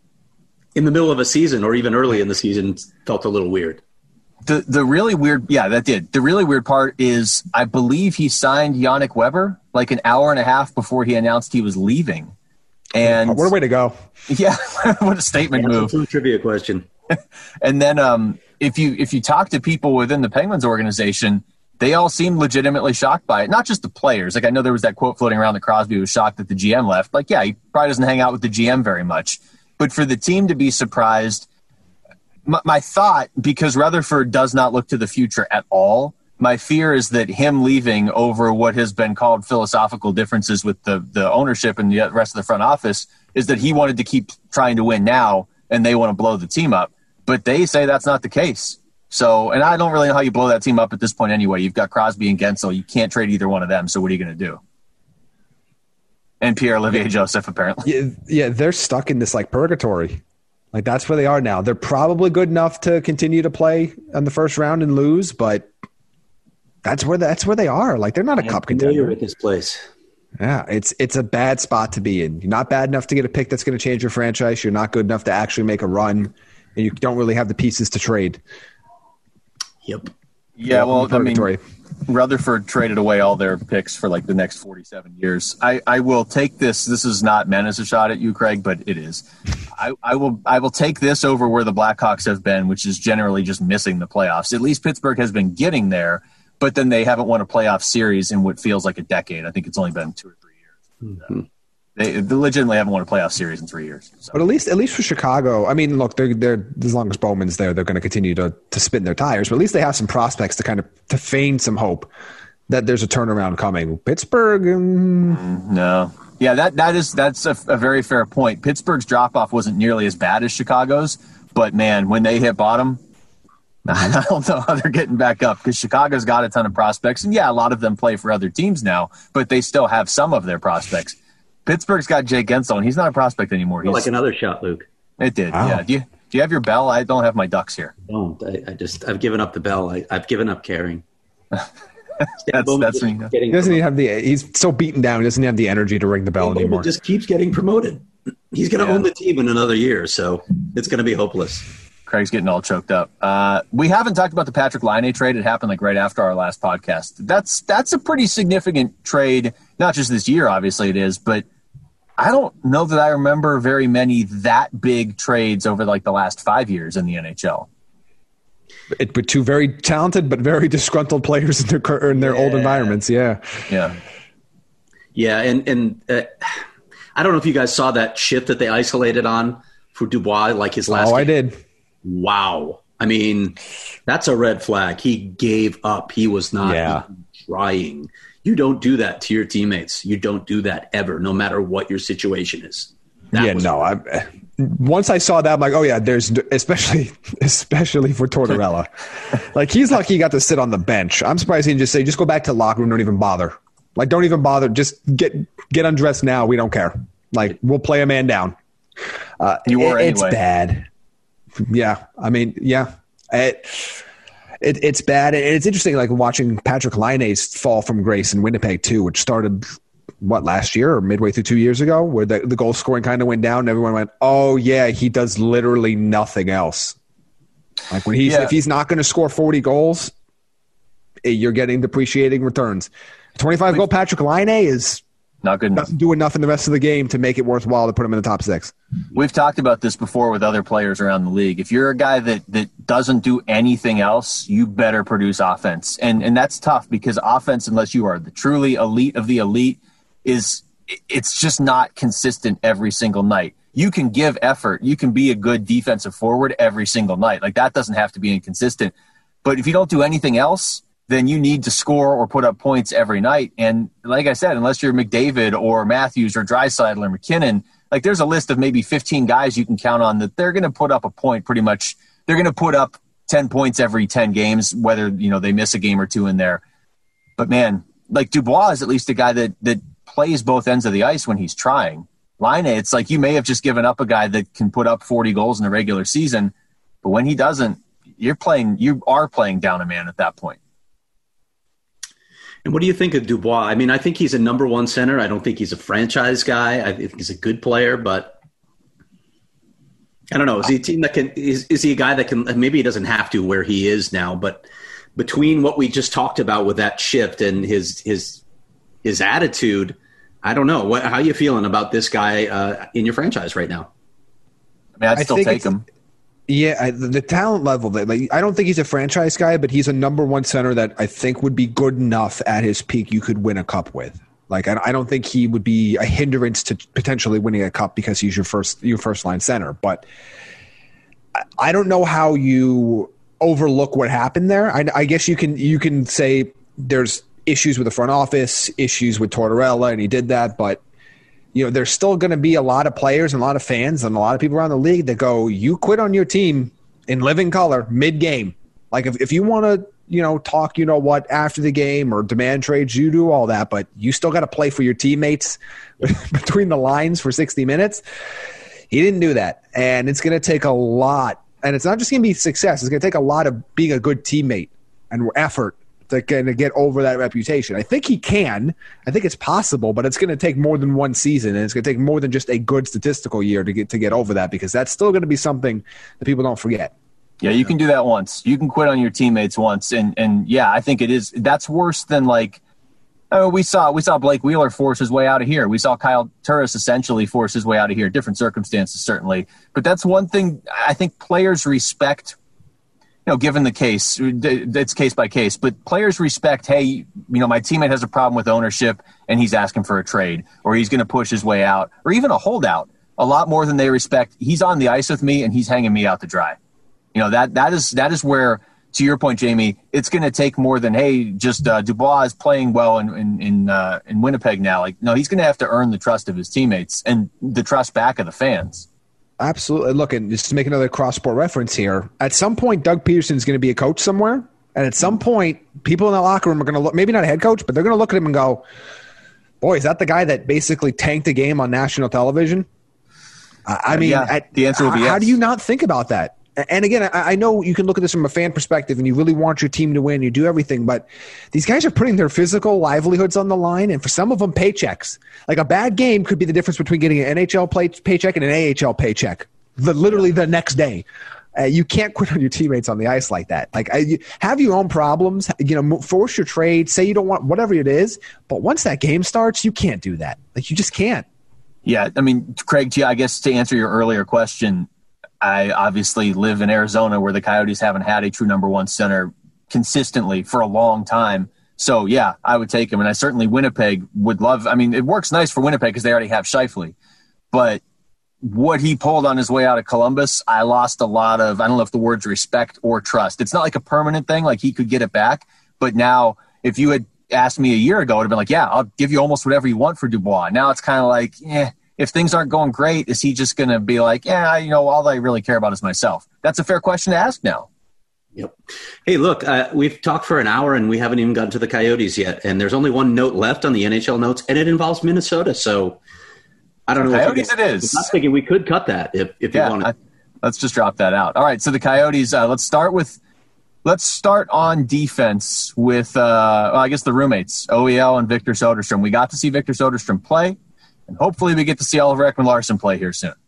in the middle of a season or even early in the season felt a little weird. The the really weird, yeah, that did. The really weird part is I believe he signed Yannick Weber like an hour and a half before he announced he was leaving. And what a way to go. Yeah, what a statement yeah, move. That's a trivia question. And then um, if you if you talk to people within the Penguins organization, they all seem legitimately shocked by it. Not just the players. Like I know there was that quote floating around that Crosby was shocked that the G M left. Like, yeah, he probably doesn't hang out with the G M very much. But for the team to be surprised, my, my thought, because Rutherford does not look to the future at all, my fear is that him leaving over what has been called philosophical differences with the, the ownership and the rest of the front office is that he wanted to keep trying to win now and they want to blow the team up. But they say that's not the case. So, and I don't really know how you blow that team up at this point anyway. You've got Crosby and Gensel. You can't trade either one of them. So what are you going to do? And Pierre-Olivier Joseph, apparently. Yeah, yeah, they're stuck in this like purgatory. Like that's where they are now. They're probably good enough to continue to play in the first round and lose, but that's where that's where they are. Like they're not a I'm cup familiar contender. with this place. Yeah, it's it's a bad spot to be in. You're not bad enough to get a pick that's going to change your franchise. You're not good enough to actually make a run, and you don't really have the pieces to trade. Yep. Yeah, well, I mean, Purgatory. Rutherford traded away all their picks for like the next forty-seven years. I, I will take this. This is not meant as a shot at you, Craig, but it is. I, I will I will take this over where the Blackhawks have been, which is generally just missing the playoffs. At least Pittsburgh has been getting there, but then they haven't won a playoff series in what feels like a decade. I think it's only been two or three years. Mm-hmm. They, they legitimately haven't won a playoff series in three years. So. But at least, at least for Chicago, I mean, look, they're they're as long as Bowman's there, they're going to continue to to spin their tires. But at least they have some prospects to kind of to feign some hope that there's a turnaround coming. Pittsburgh, um, no, yeah, that that is that's a, a very fair point. Pittsburgh's drop off wasn't nearly as bad as Chicago's, but man, when they hit bottom, I don't know how they're getting back up because Chicago's got a ton of prospects, and yeah, a lot of them play for other teams now, but they still have some of their prospects. Pittsburgh's got Jake Gensel, and he's not a prospect anymore. He's, Like another shot, Luke. It did, Wow. yeah. Do you, do you have your bell? I don't have my ducks here. Don't. I, I just, I've given up the bell. I, I've given up caring. That's that's me. he doesn't even have the. He's so beaten down. He doesn't have the energy to ring the bell anymore. Just keeps getting promoted. He's going to Yeah. own the team in another year, so it's going to be hopeless. Craig's getting all choked up. Uh, we haven't talked about the Patrick Laine trade. It happened like right after our last podcast. That's that's a pretty significant trade. Not just this year, obviously it is, but I don't know that I remember very many that big trades over like the last five years in the N H L. It, with two very talented but very disgruntled players in their cur- in their old Yeah. environments. Yeah, Yeah. Yeah, and and uh, I don't know if you guys saw that shift that they isolated on for Dubois, like his last. oh, I game. did. Wow. I mean, that's a red flag. He gave up. He was not Yeah. even trying. You don't do that to your teammates. You don't do that ever, no matter what your situation is. That yeah, was- no. I, once I saw that, I'm like, oh yeah, there's especially especially for Tortorella. Like he's lucky he got to sit on the bench. I'm surprised he didn't just say, just go back to the locker room. Don't even bother. Like, don't even bother. Just get get undressed now. We don't care. Like, we'll play a man down. Uh, You were it- It's anyway. bad. Yeah, I mean, yeah. It, it it's bad. And it's interesting, like watching Patrick Laine's fall from grace in Winnipeg too, which started what last year or midway through two years ago, where the, the goal scoring kind of went down. And everyone went, "Oh yeah, he does literally nothing else." Like when he's Yeah. if he's not going to score forty goals, eh, you're getting depreciating returns. twenty-five goal Patrick Laine is Not good enough. doesn't do enough in the rest of the game to make it worthwhile to put him in the top six. We've talked about this before with other players around the league. If you're a guy that, that doesn't do anything else, you better produce offense. And and that's tough because offense, unless you are the truly elite of the elite, is it's just not consistent every single night. You can give effort. You can be a good defensive forward every single night. Like that doesn't have to be inconsistent. But if you don't do anything else, then you need to score or put up points every night. And like I said, unless you're McDavid or Matthews or Draisaitl or McKinnon, like there's a list of maybe fifteen guys you can count on that they're going to put up a point pretty much. They're going to put up ten points every ten games, whether, you know, they miss a game or two in there. But man, like Dubois is at least a guy that, that plays both ends of the ice when he's trying. Laine, it's like you may have just given up a guy that can put up forty goals in the regular season, but when he doesn't, you're playing, you are playing down a man at that point. And what do you think of Dubois? I mean, I think he's a number one center. I don't think he's a franchise guy. I think he's a good player, but I don't know. Is he a team that can? Is, is he a guy that can? Maybe he doesn't have to where he is now, but between what we just talked about with that shift and his his his attitude, I don't know. What, how are you feeling about this guy uh, in your franchise right now? I mean, I'd still take him. Yeah, I, the, the talent level. Like, I don't think he's a franchise guy, but he's a number one center that I think would be good enough at his peak you could win a cup with. Like, I, I don't think he would be a hindrance to potentially winning a cup because he's your first your first line center. But I, I don't know how you overlook what happened there. I, I guess you can you can say there's issues with the front office, issues with Tortorella, and he did that. But you know, there's still going to be a lot of players and a lot of fans and a lot of people around the league that go, "You quit on your team in living color mid game." Like, if if you want to, you know, talk, you know what, after the game or demand trades, you do all that, but you still got to play for your teammates between the lines for sixty minutes. He didn't do that. And it's going to take a lot. And it's not just going to be success. It's going to take a lot of being a good teammate and effort to kind of get over that reputation. I think he can. I think it's possible, but it's going to take more than one season. And it's going to take more than just a good statistical year to get, to get over that, because that's still going to be something that people don't forget. Yeah, you can do that once. You can quit on your teammates once, and and yeah, I think it is. That's worse than like oh, we saw we saw Blake Wheeler force his way out of here. We saw Kyle Turris essentially force his way out of here. Different circumstances, certainly, but that's one thing I think players respect. You know, given the case, it's case by case, but players respect. Hey, you know, my teammate has a problem with ownership, and he's asking for a trade, or he's going to push his way out, or even a holdout. A lot more than they respect. He's on the ice with me, and he's hanging me out to dry. You know, that that is that is where, to your point, Jamie, it's going to take more than, hey, just uh, Dubois is playing well in in in, uh, in Winnipeg now. Like, no, he's going to have to earn the trust of his teammates and the trust back of the fans. Absolutely. Look, and just to make another cross-sport reference here, at some point, Doug Peterson is going to be a coach somewhere, and at some point, people in the locker room are going to look, maybe not a head coach, but they're going to look at him and go, boy, is that the guy that basically tanked the game on national television? I, I mean, yeah, at, the answer will be yes. How do you not think about that? And again, I know you can look at this from a fan perspective and you really want your team to win. You do everything, but these guys are putting their physical livelihoods on the line, and for some of them, paychecks. Like, a bad game could be the difference between getting an N H L play, paycheck and an A H L paycheck, the, literally the next day. Uh, you can't quit on your teammates on the ice like that. Like, I, you, have your own problems, you know, force your trade, say you don't want whatever it is, but once that game starts, you can't do that. Like, you just can't. Yeah, I mean, Craig, I guess to answer your earlier question, I obviously live in Arizona where the Coyotes haven't had a true number one center consistently for a long time. So, yeah, I would take him. And I certainly Winnipeg would love – I mean, it works nice for Winnipeg because they already have Scheifele. But what he pulled on his way out of Columbus, I lost a lot of – I don't know if the word's respect or trust. It's not like a permanent thing, like he could get it back. But now if you had asked me a year ago, it would have been like, yeah, I'll give you almost whatever you want for Dubois. Now it's kind of like, eh. If things aren't going great, is he just going to be like, yeah, you know, all I really care about is myself? That's a fair question to ask now. Yep. Hey, look, uh, we've talked for an hour and we haven't even gotten to the Coyotes yet. And there's only one note left on the N H L notes, and it involves Minnesota. So I don't know. Coyotes if it is. I'm thinking we could cut that if, if yeah, you want to. Let's just drop that out. All right. So the Coyotes, uh, let's start with, let's start on defense with, uh, well, I guess the roommates, O E L and Victor Soderstrom. We got to see Victor Soderstrom play. And hopefully we get to see Oliver Ekman-Larsson play here soon.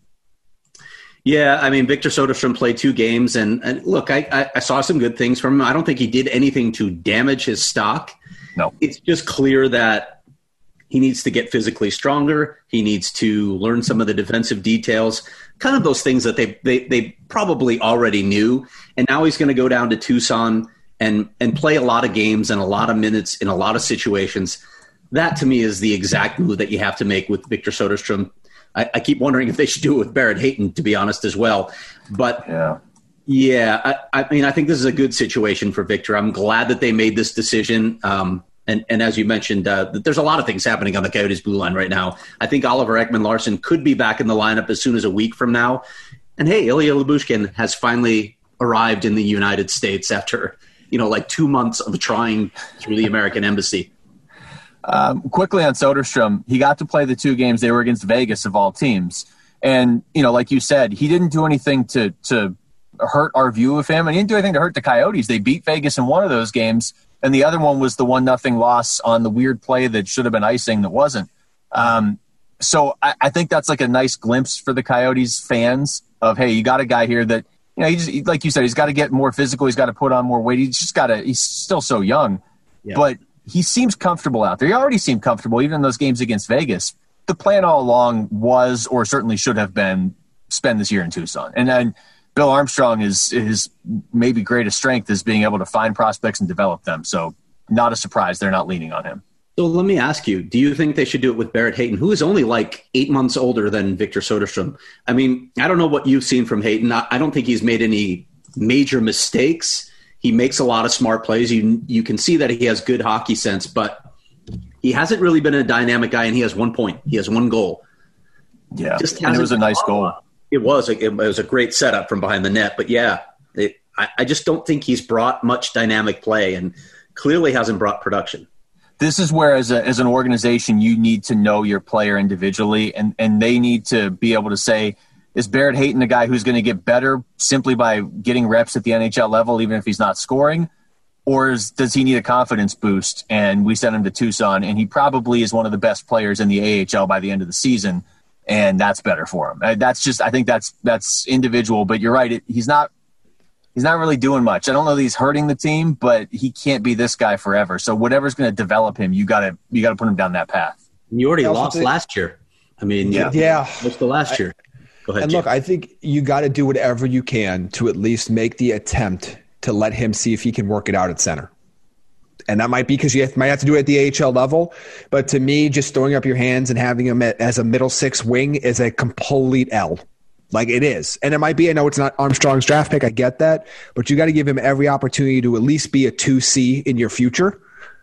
Yeah, I mean, Victor Soderstrom played two games. And, and look, I, I, I saw some good things from him. I don't think he did anything to damage his stock. No. It's just clear that he needs to get physically stronger. He needs to learn some of the defensive details, kind of those things that they they, they probably already knew. And now he's going to go down to Tucson and, and play a lot of games and a lot of minutes in a lot of situations. That, to me, is the exact move that you have to make with Victor Soderstrom. I, I keep wondering if they should do it with Barrett Hayton, to be honest, as well. But, yeah, yeah I, I mean, I think this is a good situation for Victor. I'm glad that they made this decision. Um, and, and as you mentioned, uh, there's a lot of things happening on the Coyotes blue line right now. I think Oliver Ekman-Larsson could be back in the lineup as soon as a week from now. And, hey, Ilya Lyubushkin has finally arrived in the United States after, you know, like two months of trying through the American embassy. Um, quickly on Soderstrom, he got to play the two games. They were against Vegas of all teams. And, you know, like you said, he didn't do anything to to hurt our view of him. And he didn't do anything to hurt the Coyotes. They beat Vegas in one of those games. And the other one was the one nothing loss on the weird play that should have been icing that wasn't. Um, so I, I think that's like a nice glimpse for the Coyotes fans of, hey, you got a guy here that, you know, he just, like you said, he's got to get more physical. He's got to put on more weight. He's just got to, he's still so young. Yeah. But he seems comfortable out there. He already seemed comfortable, even in those games against Vegas. The plan all along was, or certainly should have been, spend this year in Tucson. And then Bill Armstrong is his maybe greatest strength is being able to find prospects and develop them. So not a surprise they're not leaning on him. So let me ask you, do you think they should do it with Barrett Hayton, who is only like eight months older than Victor Soderstrom? I mean, I don't know what you've seen from Hayton. I don't think he's made any major mistakes. He makes a lot of smart plays. You you can see that he has good hockey sense, but he hasn't really been a dynamic guy, and he has one point. He has one goal. Yeah, Just and it was a nice goal. It was. A, it was a great setup from behind the net. But, yeah, it, I, I just don't think he's brought much dynamic play and clearly hasn't brought production. This is where, as, a, as an organization, you need to know your player individually, and, and they need to be able to say, is Barrett Hayton a guy who's going to get better simply by getting reps at the N H L level, even if he's not scoring? Or is, does he need a confidence boost? And we send him to Tucson, and he probably is one of the best players in the A H L by the end of the season, and that's better for him. That's just, I think that's that's individual. But you're right, it, he's not he's not really doing much. I don't know that he's hurting the team, but he can't be this guy forever. So whatever's going to develop him, you got to you got to put him down that path. You already lost think, last year. I mean, yeah, yeah, most of last year. Go ahead. And Jim. Look, I think you got to do whatever you can to at least make the attempt to let him see if he can work it out at center. And that might be because you have, might have to do it at the A H L level. But to me, just throwing up your hands and having him at, as a middle six wing is a complete L. Like it is. And it might be, I know it's not Armstrong's draft pick. I get that. But you got to give him every opportunity to at least be a two C in your future.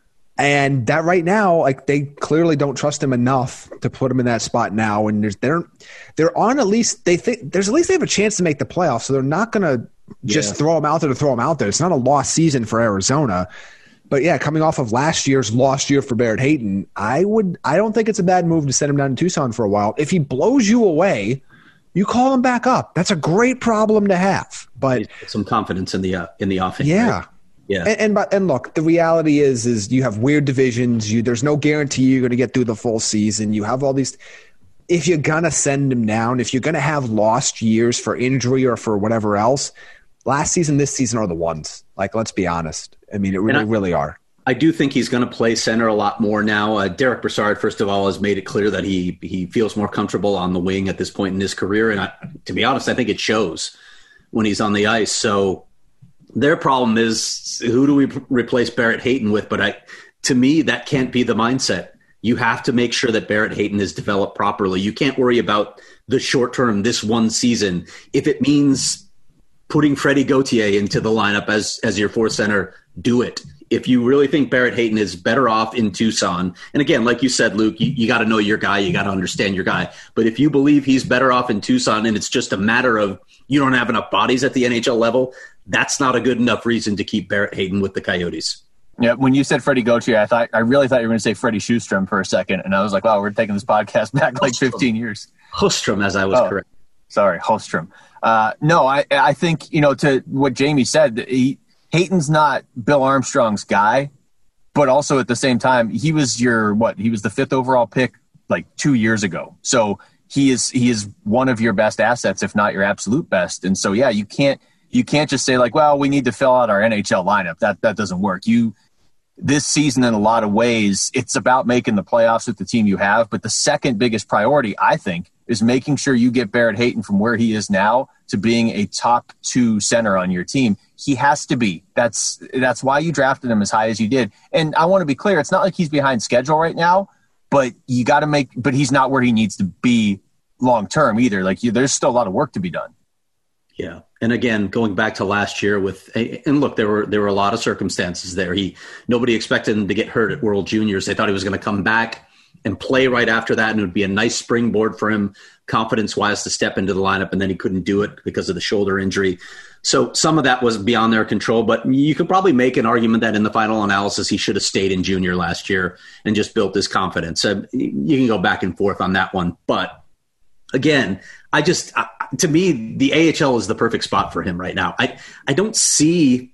And that right now, like they clearly don't trust him enough to put him in that spot now. And there's they're they're on at least they think there's at least they have a chance to make the playoffs. So they're not gonna just yeah. throw him out there to throw him out there. It's not a lost season for Arizona. But yeah, coming off of last year's lost year for Barrett Hayton, I would I don't think it's a bad move to send him down to Tucson for a while. If he blows you away, you call him back up. That's a great problem to have. But some confidence in the uh, in the offense. Yeah. Right? Yeah. And, and and look, the reality is is you have weird divisions. You there's no guarantee you're going to get through the full season. You have all these. If you're gonna send him down, if you're gonna have lost years for injury or for whatever else, last season, this season are the ones. Like, let's be honest. I mean, it really, I, really are. I do think he's going to play center a lot more now. Uh, Derek Brassard, first of all, has made it clear that he he feels more comfortable on the wing at this point in his career. And I, to be honest, I think it shows when he's on the ice. So their problem is, who do we replace Barrett Hayton with? But I, to me, that can't be the mindset. You have to make sure that Barrett Hayton is developed properly. You can't worry about the short term, this one season. If it means putting Freddie Gauthier into the lineup as as your fourth center, do it. If you really think Barrett Hayton is better off in Tucson, and again, like you said, Luke, you, you got to know your guy, you got to understand your guy. But if you believe he's better off in Tucson and it's just a matter of you don't have enough bodies at the N H L level, that's not a good enough reason to keep Barrett Hayton with the Coyotes. Yeah, when you said Freddie Gauthier, I thought I really thought you were going to say Freddie Sjostrom for a second, and I was like, wow, we're taking this podcast back like fifteen years. Sjostrom, as I was oh, correct. Sorry, Sjostrom. Uh, no, I, I think, you know, to what Jamie said, he, Hayton's not Bill Armstrong's guy, but also at the same time, he was your, what, he was the fifth overall pick like two years ago. So he is, he is one of your best assets, if not your absolute best. And so, yeah, you can't, you can't just say like, well, we need to fill out our N H L lineup. That, that doesn't work. You, this season, in a lot of ways, it's about making the playoffs with the team you have. But the second biggest priority, I think, is making sure you get Barrett Hayton from where he is now to being a top two center on your team. He has to be. That's that's why you drafted him as high as you did. And I want to be clear, it's not like he's behind schedule right now, but you got to make. But he's not where he needs to be long term either. Like you, there's still a lot of work to be done. Yeah. And again, going back to last year with, and look, there were there were a lot of circumstances there. He nobody expected him to get hurt at World Juniors. They thought he was going to come back and play right after that, and it would be a nice springboard for him, confidence-wise, to step into the lineup, and then he couldn't do it because of the shoulder injury. So some of that was beyond their control, but you could probably make an argument that in the final analysis, he should have stayed in junior last year and just built his confidence. So you can go back and forth on that one. But again, I just, to me, the A H L is the perfect spot for him right now. I, I don't see,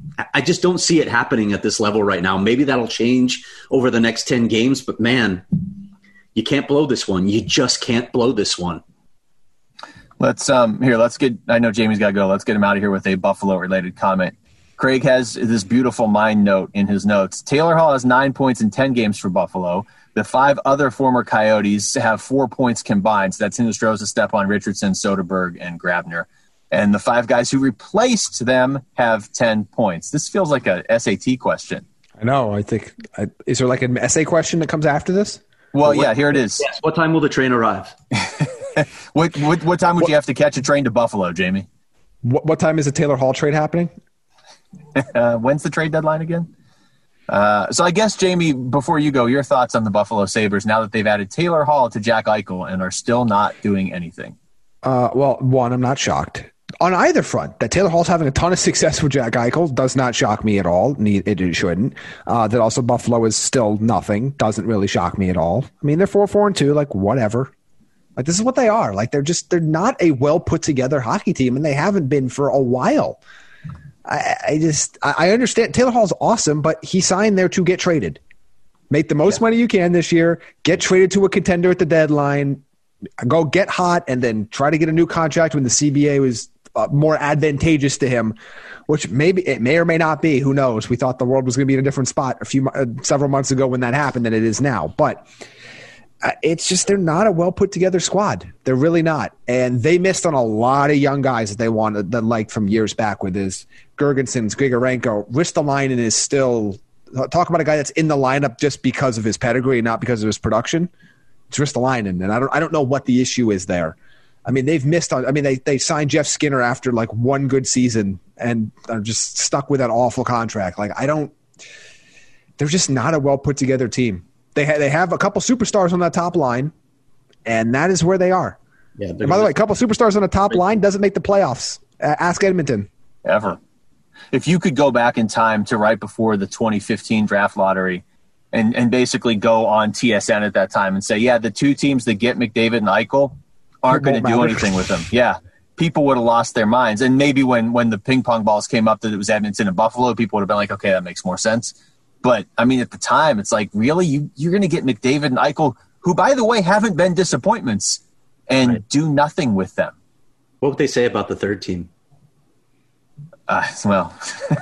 I just don't see it happening at this level right now. Maybe that'll change over the next ten games, but man, you can't blow this one. You just can't blow this one. Let's, um, here, let's get, I know Jamie's got to go. Let's get him out of here with a Buffalo related comment. Craig has this beautiful mind note in his notes. Taylor Hall has nine points in ten games for Buffalo. The five other former Coyotes have four points combined. So that's Hinostroza, Stepan, Richardson, Soderberg, and Grabner. And the five guys who replaced them have ten points. This feels like a S A T question. I know. I think I, is there like an essay question that comes after this? Well, what, yeah, here it is. Yes. What time will the train arrive? what, what what time would what, you have to catch a train to Buffalo, Jamie? What, what time is the Taylor Hall trade happening? uh, when's the trade deadline again? Uh, so I guess, Jamie, before you go, your thoughts on the Buffalo Sabres now that they've added Taylor Hall to Jack Eichel and are still not doing anything? Uh, well, one, I'm not shocked. On either front, that Taylor Hall's having a ton of success with Jack Eichel does not shock me at all. It shouldn't. Uh, that also Buffalo is still nothing doesn't really shock me at all. I mean, they're four, four, and two. Like whatever. Like this is what they are. Like they're just they're not a well put together hockey team, and they haven't been for a while. I, I just I understand Taylor Hall's awesome, but he signed there to get traded. Make the most yeah. money you can this year. Get traded to a contender at the deadline. Go get hot, and then try to get a new contract when the C B A was Uh, more advantageous to him, which maybe it may or may not be. Who knows? We thought the world was going to be in a different spot a few uh, several months ago when that happened than it is now. But uh, it's just they're not a well put together squad. They're really not, and they missed on a lot of young guys that they wanted that liked from years back with his Gergensons, Grigorenko. Ristolainen is still talk about a guy that's in the lineup just because of his pedigree, not because of his production. It's Ristolainen, and I don't I don't know what the issue is there. I mean, they've missed on. I mean, they they signed Jeff Skinner after like one good season and are just stuck with that awful contract. Like, I don't. They're just not a well put together team. They ha- they have a couple superstars on that top line, and that is where they are. Yeah. And by the way, a couple superstars on the top line doesn't make the playoffs. Uh, ask Edmonton. Ever. If you could go back in time to right before the twenty fifteen draft lottery, and and basically go on T S N at that time and say, yeah, the two teams that get McDavid and Eichel aren't going to do anything with them. Yeah. People would have lost their minds. And maybe when, when the ping pong balls came up that it was Edmonton and Buffalo, people would have been like, okay, that makes more sense. But, I mean, at the time, it's like, really? You, you're going to get McDavid and Eichel, who, by the way, haven't been disappointments, and right. do nothing with them. What would they say about the third team? Uh, well,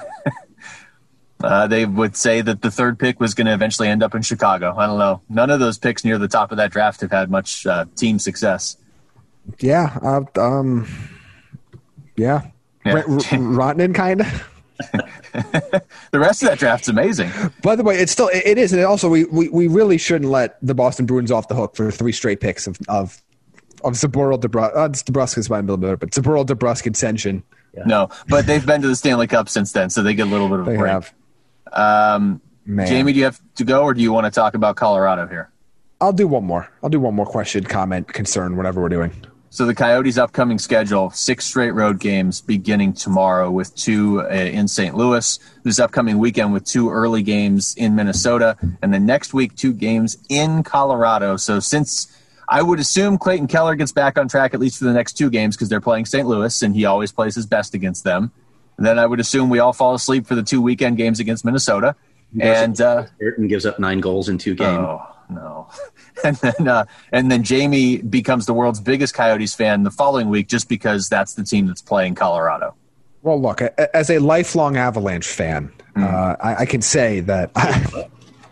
uh, they would say that the third pick was going to eventually end up in Chicago. I don't know. None of those picks near the top of that draft have had much uh, team success. Yeah, uh, um, yeah, yeah. R- R- Rantanen kind of. The rest of that draft's amazing. By the way, it's still it is, and also we, we, we really shouldn't let the Boston Bruins off the hook for three straight picks of of of Zaboral DeBrusque. Uh, DeBrusque's my middle but Zaboral DeBrusque ascension. Yeah. No, but they've been to the Stanley Cup since then, so they get a little bit of a they break. Have. Um, Jamie, do you have to go, or do you want to talk about Colorado here? I'll do one more. I'll do one more question, comment, concern, whatever we're doing. So the Coyotes' upcoming schedule, six straight road games beginning tomorrow with two uh, in Saint Louis. This upcoming weekend with two early games in Minnesota. And then next week, two games in Colorado. So since I would assume Clayton Keller gets back on track at least for the next two games because they're playing Saint Louis and he always plays his best against them. And then I would assume we all fall asleep for the two weekend games against Minnesota. And uh, Burton gives up nine goals in two games. Oh, no. And then, uh, and then Jamie becomes the world's biggest Coyotes fan the following week just because that's the team that's playing Colorado. Well, look, as a lifelong Avalanche fan, mm. uh, I, I can say that. I...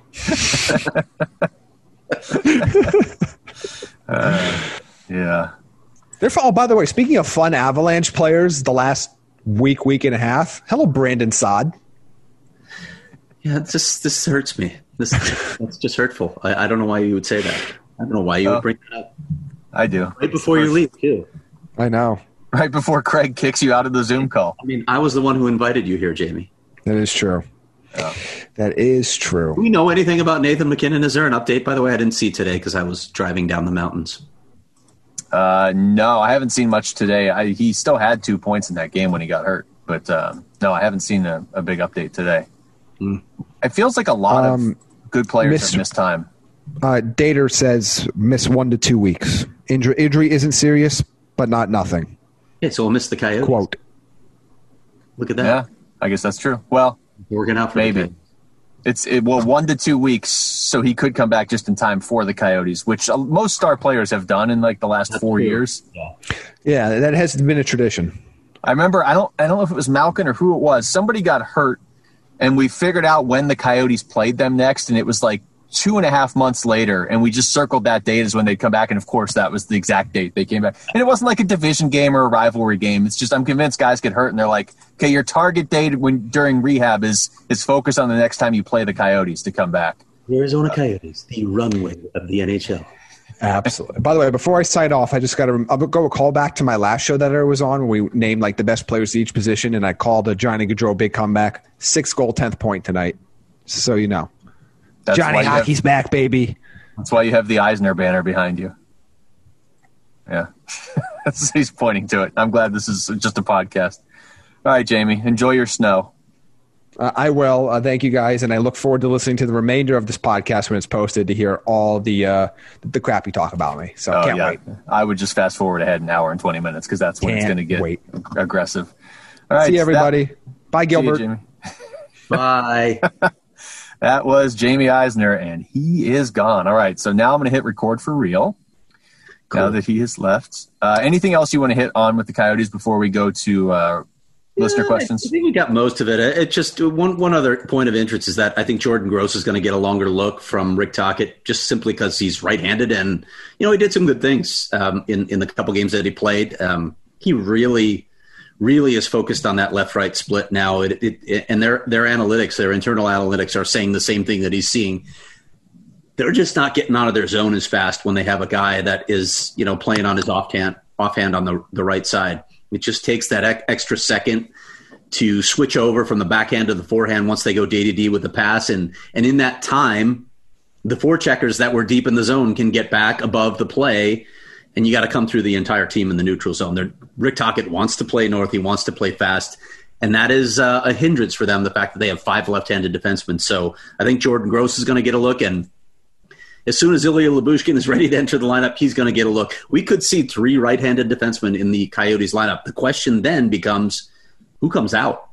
uh, yeah. They're, oh, by the way, speaking of fun Avalanche players, the last week, week and a half, hello, Brandon Saad. Yeah, it's just this hurts me. This that's just hurtful. I, I don't know why you would say that. I don't know why you oh, would bring that up. I do. Right before you leave, too. I know. Right before Craig kicks you out of the Zoom call. I mean, I was the one who invited you here, Jamie. That is true. Yeah. That is true. Do we know anything about Nathan MacKinnon? Is there an update, by the way? I didn't see today because I was driving down the mountains. Uh, no, I haven't seen much today. I, he still had two points in that game when he got hurt. But, um, no, I haven't seen a, a big update today. Mm. It feels like a lot um, of good players miss, have missed time. Uh, Dater says miss one to two weeks. Injury, injury isn't serious, but not nothing. Yeah, so we'll miss the Coyotes. Quote. Look at that. Yeah, I guess that's true. Well, working out for maybe. The it's it, well one to two weeks, so he could come back just in time for the Coyotes, which uh, most star players have done in like the last that's four true. years. Yeah. yeah, that has been a tradition. I remember, I don't I don't know if it was Malkin or who it was. Somebody got hurt, and we figured out when the Coyotes played them next, and it was like two and a half months later, and we just circled that date as when they'd come back, and of course that was the exact date they came back. And it wasn't like a division game or a rivalry game. It's just I'm convinced guys get hurt, and they're like, okay, your target date when during rehab is is focused on the next time you play the Coyotes to come back. The Arizona Coyotes, the runway of the N H L. Absolutely. By the way, before I sign off, I just got to I'll go a call back to my last show that I was on where we named like the best players to each position, and I called a Johnny Gaudreau big comeback. Six goal, tenth point tonight. So you know. That's Johnny Hockey's have, back, baby. That's why you have the Eisner banner behind you. Yeah. He's pointing to it. I'm glad this is just a podcast. All right, Jamie, enjoy your snow. Uh, I will. Uh, thank you, guys, and I look forward to listening to the remainder of this podcast when it's posted to hear all the uh, the crap you talk about me. So oh, can't yeah. wait. I would just fast forward ahead an hour and twenty minutes because that's when can't it's going to get wait. aggressive. All right, see you, everybody. That, Bye, Gilbert. See you, Jamie. Bye. That was Jamie Eisner, and he is gone. All right, so now I'm going to hit record for real cool. Now that he has left. Uh, anything else you want to hit on with the Coyotes before we go to uh, listener yeah, questions? I think we got most of it. It just one one other point of interest is that I think Jordan Gross is going to get a longer look from Rick Tocchet just simply because he's right-handed, and you know he did some good things um, in in the couple games that he played. Um, he really. really is focused on that left-right split now. It, it, it, and their their analytics, their internal analytics are saying the same thing that he's seeing. They're just not getting out of their zone as fast when they have a guy that is, you know, playing on his offhand, offhand on the, the right side. It just takes that ec- extra second to switch over from the backhand to the forehand once they go D to D with the pass. And, and in that time, the forecheckers that were deep in the zone can get back above the play, and you got to come through the entire team in the neutral zone. They're, Rick Tocchet wants to play north. He wants to play fast. And that is uh, a hindrance for them, the fact that they have five left-handed defensemen. So I think Jordan Gross is going to get a look. And as soon as Ilya Lyubushkin is ready to enter the lineup, he's going to get a look. We could see three right-handed defensemen in the Coyotes lineup. The question then becomes, who comes out?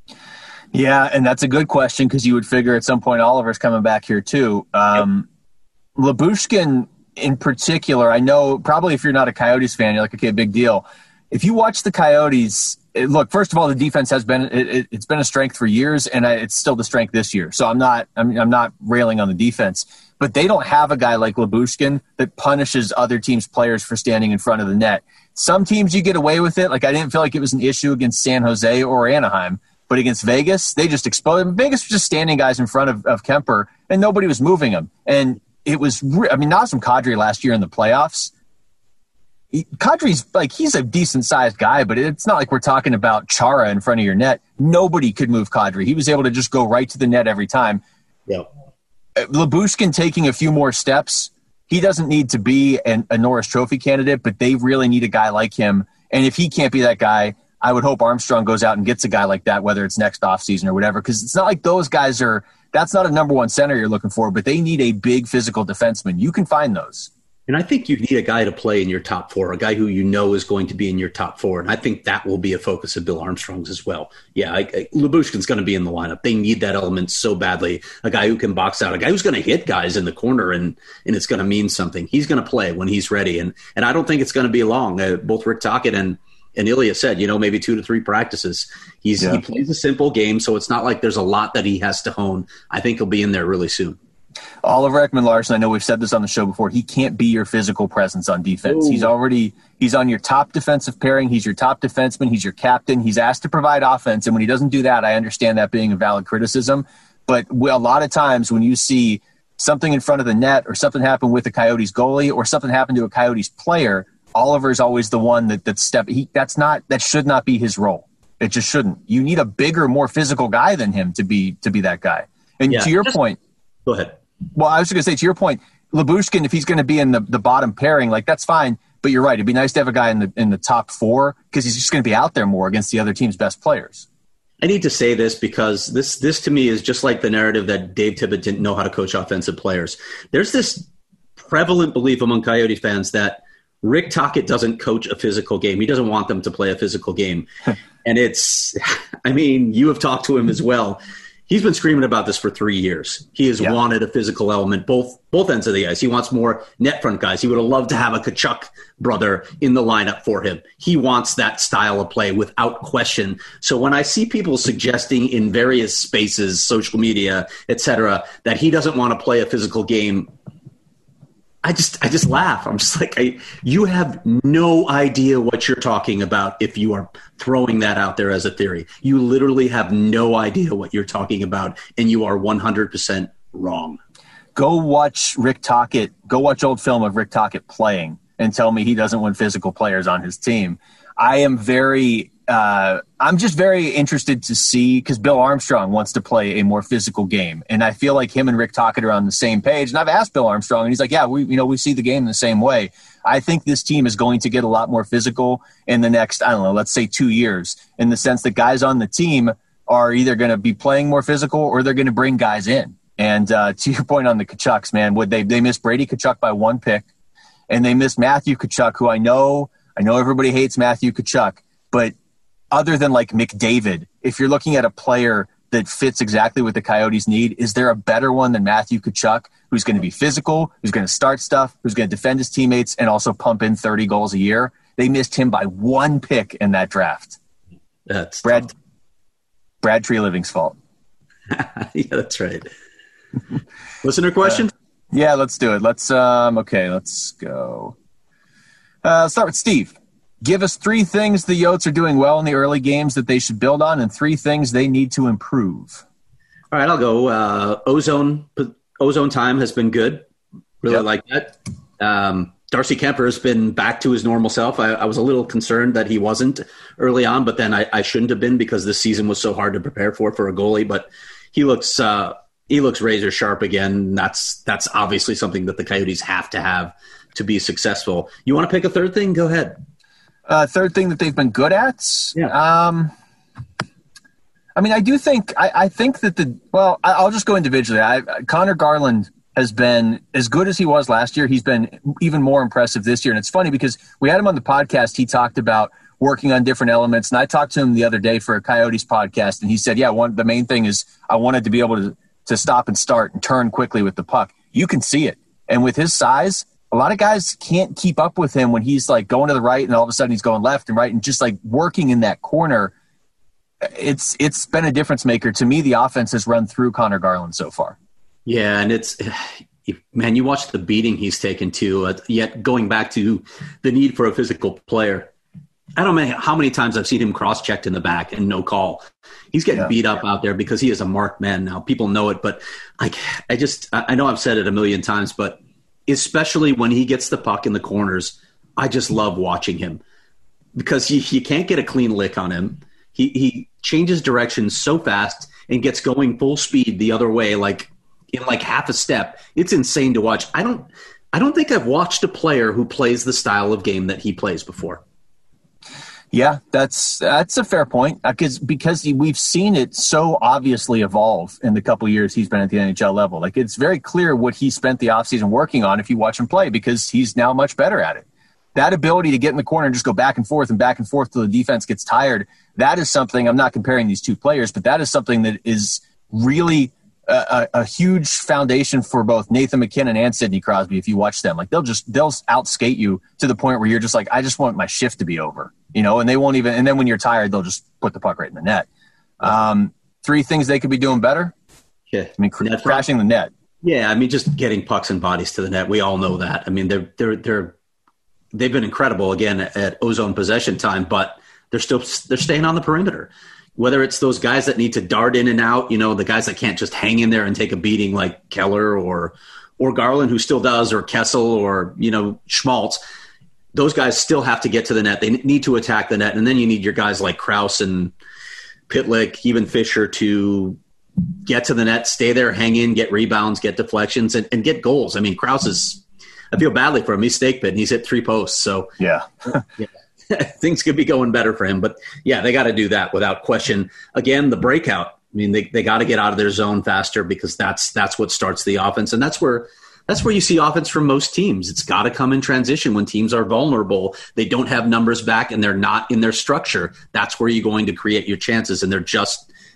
Yeah, and that's a good question because you would figure at some point Oliver's coming back here too. Um, yep. Lyubushkin in particular, I know probably if you're not a Coyotes fan, you're like, okay, big deal. If you watch the Coyotes, it, look, first of all, the defense has been it, it, it's been a strength for years, and I, it's still the strength this year. So I'm not I'm, I'm not railing on the defense, but they don't have a guy like Lyubushkin that punishes other teams' players for standing in front of the net. Some teams you get away with it. Like I didn't feel like it was an issue against San Jose or Anaheim, but against Vegas, they just exploded. Vegas was just standing guys in front of, of Kemper, and nobody was moving them. And it was, I mean, Nazem Kadri last year in the playoffs. He, Kadri's like, he's a decent sized guy, but it's not like we're talking about Chara in front of your net. Nobody could move Kadri. He was able to just go right to the net every time. Yeah. Lyubushkin taking a few more steps. He doesn't need to be an, a Norris Trophy candidate, but they really need a guy like him. And if he can't be that guy, I would hope Armstrong goes out and gets a guy like that, whether it's next offseason or whatever, because it's not like those guys are – that's not a number one center you're looking for, but they need a big physical defenseman. You can find those. And I think you need a guy to play in your top four, a guy who you know is going to be in your top four. And I think that will be a focus of Bill Armstrong's as well. Yeah, I, I, Lyubushkin's going to be in the lineup. They need that element so badly. A guy who can box out, a guy who's going to hit guys in the corner, and and it's going to mean something. He's going to play when he's ready. And and I don't think it's going to be long. Uh, both Rick Tocchet and And Ilya said, you know, maybe two to three practices. He's yeah. He plays a simple game, so it's not like there's a lot that he has to hone. I think he'll be in there really soon. Oliver Ekman-Larsson, I know we've said this on the show before, he can't be your physical presence on defense. Ooh. He's already he's on your top defensive pairing. He's your top defenseman. He's your captain. He's asked to provide offense, and when he doesn't do that, I understand that being a valid criticism. But a lot of times when you see something in front of the net or something happen with a Coyotes goalie or something happen to a Coyotes player, Oliver is always the one that that step. He, that's not that should not be his role. It just shouldn't. You need a bigger, more physical guy than him to be to be that guy. And yeah, to your just, point, go ahead. Well, I was going to say to your point, Lyubushkin, if he's going to be in the, the bottom pairing, like that's fine. But you're right. It'd be nice to have a guy in the in the top four because he's just going to be out there more against the other team's best players. I need to say this because this this to me is just like the narrative that Dave Tippett didn't know how to coach offensive players. There's this prevalent belief among Coyote fans that Rick Tocchet doesn't coach a physical game. He doesn't want them to play a physical game. And it's, I mean, you have talked to him as well. he's been screaming about this for three years. He has yeah. wanted a physical element, both both ends of the ice. He wants more net front guys. He would have loved to have a Tkachuk brother in the lineup for him. He wants that style of play without question. So when I see people suggesting in various spaces, social media, et cetera, that he doesn't want to play a physical game, I just I just laugh. I'm just like, I, you have no idea what you're talking about if you are throwing that out there as a theory. You literally have no idea what you're talking about, and you are one hundred percent wrong. Go watch Rick Tocchet. Go watch old film of Rick Tocchet playing and tell me he doesn't want physical players on his team. I am very uh, – I'm just very interested to see, because Bill Armstrong wants to play a more physical game, and I feel like him and Rick Tocchet are on the same page. And I've asked Bill Armstrong, and he's like, yeah, we you know we see the game the same way. I think this team is going to get a lot more physical in the next, I don't know, let's say two years, in the sense that guys on the team are either going to be playing more physical or they're going to bring guys in. And uh, to your point on the Tkachuks, man, would they they missed Brady Tkachuk by one pick, and they missed Matthew Tkachuk, who I know I know everybody hates Matthew Tkachuk, but other than like McDavid, if you're looking at a player that fits exactly what the Coyotes need, is there a better one than Matthew Tkachuk, who's going to be physical, who's going to start stuff, who's going to defend his teammates, and also pump in thirty goals a year? They missed him by one pick in that draft. That's Brad tough. Brad Treliving's fault. Yeah, that's right. Listener question? Uh, yeah, let's do it. Let's um okay, let's go. Uh, let's start with Steve. Give us three things the Yotes are doing well in the early games that they should build on, and three things they need to improve. All right, I'll go. Uh, ozone ozone time has been good. Really yep. like that. Um, Darcy Kemper has been back to his normal self. I, I was a little concerned that he wasn't early on, but then I, I shouldn't have been, because this season was so hard to prepare for for a goalie. But he looks uh, he looks razor sharp again. That's that's obviously something that the Coyotes have to have to be successful. You want to pick a third thing? Go ahead. Uh, third thing that they've been good at. Yeah. Um, I mean, I do think I, I think that the well, I, I'll just go individually. I, Connor Garland has been as good as he was last year. He's been even more impressive this year, and it's funny because we had him on the podcast. He talked about working on different elements, and I talked to him the other day for a Coyotes podcast, and he said, "Yeah, one the main thing is I wanted to be able to to stop and start and turn quickly with the puck. You can see it, and with his size." A lot of guys can't keep up with him when he's like going to the right and all of a sudden he's going left and right and just like working in that corner. It's it's been a difference maker. To me, the offense has run through Connor Garland so far. Yeah, and it's man, you watch the beating he's taken too. Uh, yet going back to the need for a physical player, I don't know how many times I've seen him cross-checked in the back and no call. He's getting yeah. beat up out there because he is a marked man now. People know it, but I I just I know I've said it a million times, but especially when he gets the puck in the corners, I just love watching him because he, you can't get a clean lick on him. He he changes direction so fast and gets going full speed the other way, like in like half a step. It's insane to watch. I don't I don't think I've watched a player who plays the style of game that he plays before. Yeah, that's that's a fair point because because we've seen it so obviously evolve in the couple of years he's been at the N H L level. Like it's very clear what he spent the offseason working on if you watch him play because he's now much better at it. That ability to get in the corner and just go back and forth and back and forth till the defense gets tired, that is something, I'm not comparing these two players, but that is something that is really a, a, a huge foundation for both Nathan McKinnon and Sidney Crosby if you watch them. Like they'll just they'll outskate you to the point where you're just like, I just want my shift to be over. You know, and they won't even – and then when you're tired, they'll just put the puck right in the net. Um, three things they could be doing better? Yeah. I mean, cr- crashing the net. Yeah, I mean, just getting pucks and bodies to the net. We all know that. I mean, they're they're they're they've been incredible again at ozone possession time, but they're still they're staying on the perimeter. Whether it's those guys that need to dart in and out, you know, the guys that can't just hang in there and take a beating like Keller or or Garland, who still does, or Kessel or, you know, Schmaltz. Those guys still have to get to the net. They need to attack the net. And then you need your guys like Krause and Pitlick, even Fisher, to get to the net, stay there, hang in, get rebounds, get deflections, and, and get goals. I mean, Krause is – I feel badly for him. He's stake bit, and he's hit three posts. So, yeah. yeah. Things could be going better for him. But, yeah, they got to do that without question. Again, the breakout. I mean, they, they got to get out of their zone faster because that's that's what starts the offense. And that's where – That's where you see offense from most teams. It's got to come in transition when teams are vulnerable. They don't have numbers back and they're not in their structure. That's where you're going to create your chances, and they're just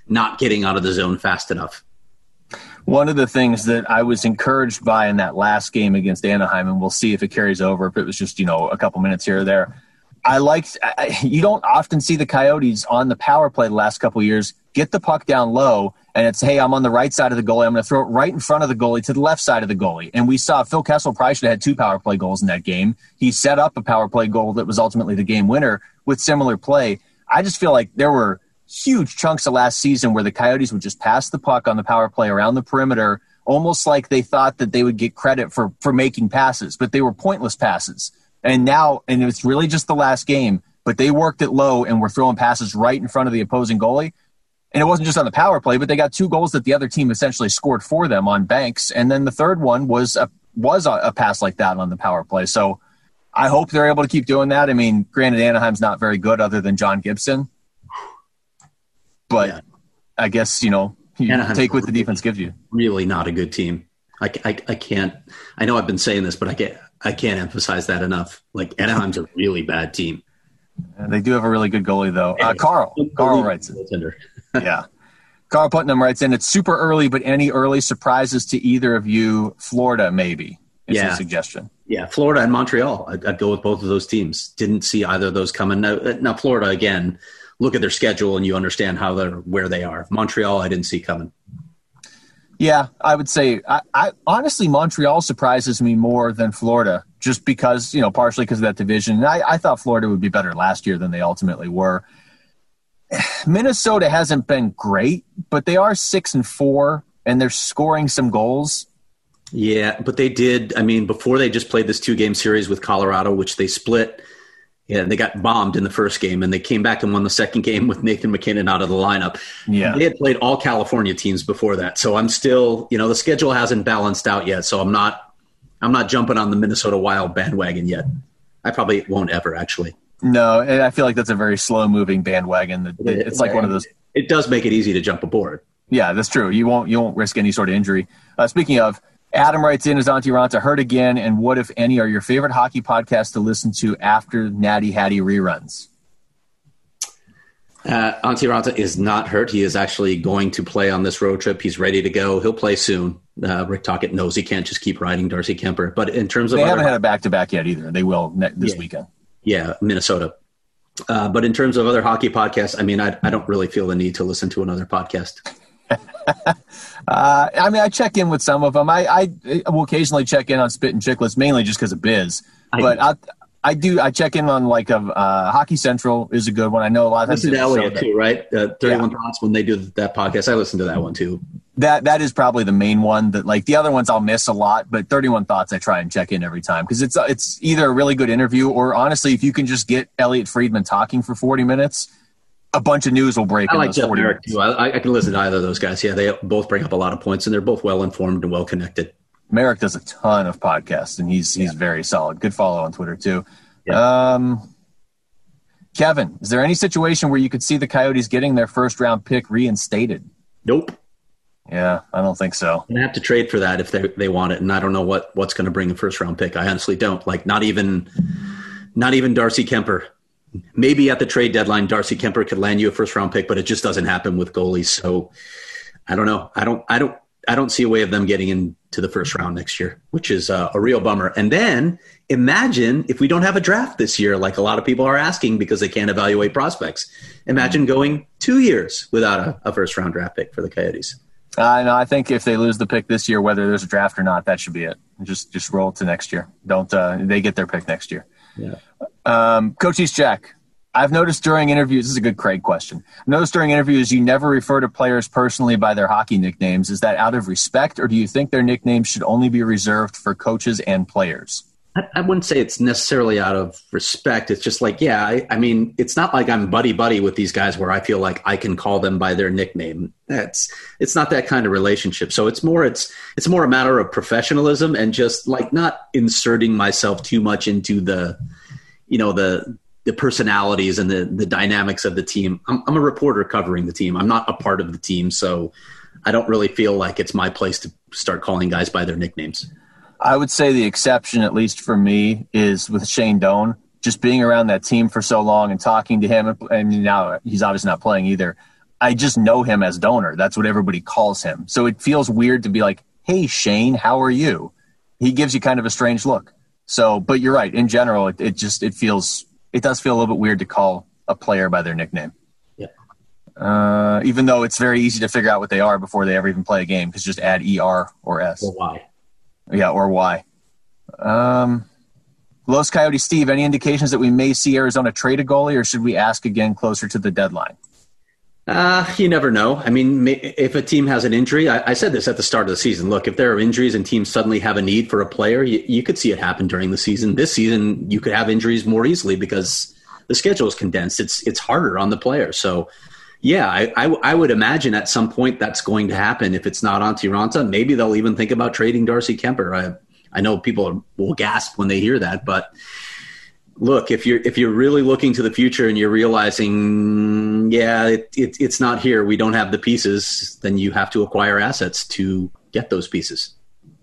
not getting out of the zone fast enough. One of the things that I was encouraged by in that last game against Anaheim, and we'll see if it carries over, if it was just, you know, a couple minutes here or there. I liked, I, you don't often see the Coyotes on the power play the last couple of years get the puck down low, and it's, hey, I'm on the right side of the goalie. I'm going to throw it right in front of the goalie to the left side of the goalie. And we saw Phil Kessel probably should have had two power play goals in that game. He set up a power play goal that was ultimately the game winner with similar play. I just feel like there were huge chunks of last season where the Coyotes would just pass the puck on the power play around the perimeter, almost like they thought that they would get credit for, for making passes, but they were pointless passes. And now, and it's really just the last game, but they worked it low and were throwing passes right in front of the opposing goalie. And it wasn't just on the power play, but they got two goals that the other team essentially scored for them on banks. And then the third one was a, was a, a pass like that on the power play. So I hope they're able to keep doing that. I mean, granted, Anaheim's not very good other than John Gibson. But yeah. I guess, you know, you Anaheim's take what the defense gives you. Really not a good team. I, I, I can't – I know I've been saying this, but I can't, I can't emphasize that enough. Like, Anaheim's a really bad team. And they do have a really good goalie, though. Uh, Carl. Carl writes it. Yeah. Carl Putnam writes in, it's super early, but any early surprises to either of you? Florida, maybe, is yeah. a suggestion. Yeah, Florida and Montreal. I'd, I'd go with both of those teams. Didn't see either of those coming. Now, now, Florida, again, look at their schedule and you understand how they're where they are. Montreal, I didn't see coming. Yeah, I would say, I, I honestly, Montreal surprises me more than Florida, just because, you know, partially because of that division. And I, I thought Florida would be better last year than they ultimately were. Minnesota hasn't been great, but they are six and four, and they're scoring some goals. Yeah, but they did. I mean, before they just played this two-game series with Colorado, which they split. Yeah, they got bombed in the first game, and they came back and won the second game with Nathan McKinnon out of the lineup. Yeah, they had played all California teams before that, so I'm still, you know, the schedule hasn't balanced out yet. So I'm not, I'm not jumping on the Minnesota Wild bandwagon yet. I probably won't ever, actually. No, and I feel like that's a very slow-moving bandwagon. It's like one of those. It does make it easy to jump aboard. Yeah, that's true. You won't, you won't risk any sort of injury. Uh, speaking of. Adam writes in, is Auntie Ranta hurt again? And what, if any, are your favorite hockey podcasts to listen to after Natty Hattie reruns? Uh, Auntie Ranta is not hurt. He is actually going to play on this road trip. He's ready to go. He'll play soon. Uh, Rick Tocchet knows he can't just keep riding Darcy Kemper. But in terms of they other, haven't had a back-to-back yet either. They will ne- this yeah, weekend. Yeah, Minnesota. Uh, but in terms of other hockey podcasts, I mean, I, I don't really feel the need to listen to another podcast. uh, I mean, I check in with some of them. I, I will occasionally check in on Spit and Chicklets, mainly just because of Biz. I, but I, I do. I check in on like a uh, Hockey Central is a good one. I know a lot of times. Listen to Elliot too, right? Uh, thirty-one yeah. Thoughts when they do that podcast. I listen to that one too. That that is probably the main one. That like the other ones I'll miss a lot, but thirty-one Thoughts I try and check in every time because it's it's either a really good interview or honestly, if you can just get Elliot Friedman talking for forty minutes. A bunch of news will break. I in like those Jeff forty Merrick minutes. too. I, I can listen to either of those guys. Yeah, they both bring up a lot of points, and they're both well informed and well connected. Merrick does a ton of podcasts, and he's he's yeah. very solid. Good follow on Twitter too. Yeah. Um, Kevin, is there any situation where you could see the Coyotes getting their first round pick reinstated? Nope. Yeah, I don't think so. They have to trade for that if they they want it, and I don't know what what's going to bring a first round pick. I honestly don't. Like not even not even Darcy Kemper. Maybe at the trade deadline, Darcy Kemper could land you a first round pick, but it just doesn't happen with goalies. So I don't know. I don't, I don't, I don't see a way of them getting into the first round next year, which is uh, a real bummer. And then imagine if we don't have a draft this year, like a lot of people are asking because they can't evaluate prospects. Imagine going two years without a, a first round draft pick for the Coyotes. I uh, know. I think if they lose the pick this year, whether there's a draft or not, that should be it. Just, just roll to next year. Don't, uh, they get their pick next year. Yeah. Um, Coach East Jack, I've noticed during interviews, this is a good Craig question. I've noticed during interviews, you never refer to players personally by their hockey nicknames. Is that out of respect, or do you think their nicknames should only be reserved for coaches and players? I, I wouldn't say it's necessarily out of respect. It's just like, yeah, I, I mean, it's not like I'm buddy-buddy with these guys where I feel like I can call them by their nickname. That's it's not that kind of relationship. So it's more it's it's more a matter of professionalism and just like not inserting myself too much into the, you know, the the personalities and the, the dynamics of the team. I'm, I'm a reporter covering the team. I'm not a part of the team. So I don't really feel like it's my place to start calling guys by their nicknames. I would say the exception, at least for me, is with Shane Doan. Just being around that team for so long and talking to him, and now he's obviously not playing either. I just know him as Donor. That's what everybody calls him. So it feels weird to be like, hey, Shane, how are you? He gives you kind of a strange look. So, but you're right. In general, it, it just, it feels, it does feel a little bit weird to call a player by their nickname. Yeah. Uh, even though it's very easy to figure out what they are before they ever even play a game, because just add E R or S. Or Y. Yeah, or Y. Um, Los Coyotes Steve, any indications that we may see Arizona trade a goalie, or should we ask again closer to the deadline? Uh, you never know. I mean, if a team has an injury, I, I said this at the start of the season. Look, if there are injuries and teams suddenly have a need for a player, you, you could see it happen during the season. This season, you could have injuries more easily because the schedule is condensed. It's it's harder on the player. So, yeah, I, I, I would imagine at some point that's going to happen. If it's not Antti Raanta, maybe they'll even think about trading Darcy Kemper. I, I know people will gasp when they hear that, but look, if you're if you're really looking to the future and you're realizing, yeah, it, it, it's not here, we don't have the pieces, then you have to acquire assets to get those pieces.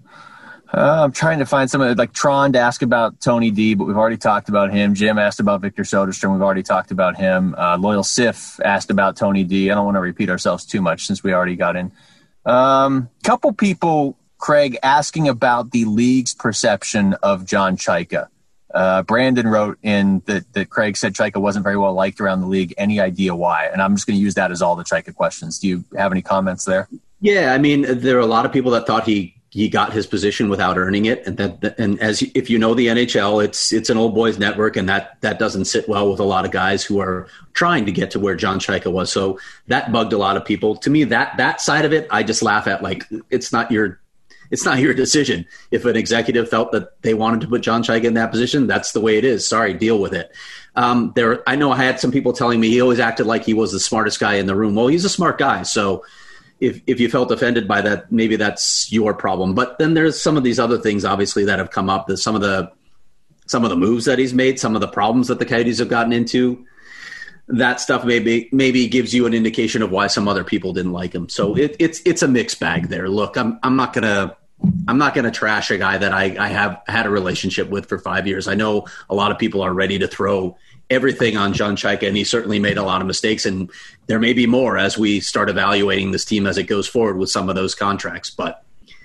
Uh, I'm trying to find some, like Tron to ask about Tony D, but we've already talked about him. Jim asked about Victor Soderstrom. We've already talked about him. Uh, Loyal Sif asked about Tony D. I don't want to repeat ourselves too much since we already got in. Um, couple people, Craig, asking about the league's perception of John Chayka. Uh, Brandon wrote in that, that Craig said Chayka wasn't very well liked around the league. Any idea why? And I'm just going to use that as all the Chayka questions. Do you have any comments there? Yeah, I mean, there are a lot of people that thought he he got his position without earning it, and that and as if you know the N H L, it's it's an old boys network, and that that doesn't sit well with a lot of guys who are trying to get to where John Chayka was. So that bugged a lot of people. To me, that that side of it, I just laugh at. Like, it's not your. It's not your decision. If an executive felt that they wanted to put John Chayka in that position, that's the way it is. Sorry, deal with it. Um, there, I know I had some people telling me he always acted like he was the smartest guy in the room. Well, he's a smart guy. So if if you felt offended by that, maybe that's your problem. But then there's some of these other things, obviously, that have come up. There's some of the some of the moves that he's made, some of the problems that the Coyotes have gotten into. That stuff maybe maybe gives you an indication of why some other people didn't like him. So it, it's it's a mixed bag there. Look, I'm I'm not gonna. I'm not going to trash a guy that I, I have had a relationship with for five years. I know a lot of people are ready to throw everything on John Chayka, and he certainly made a lot of mistakes, and there may be more as we start evaluating this team as it goes forward with some of those contracts. But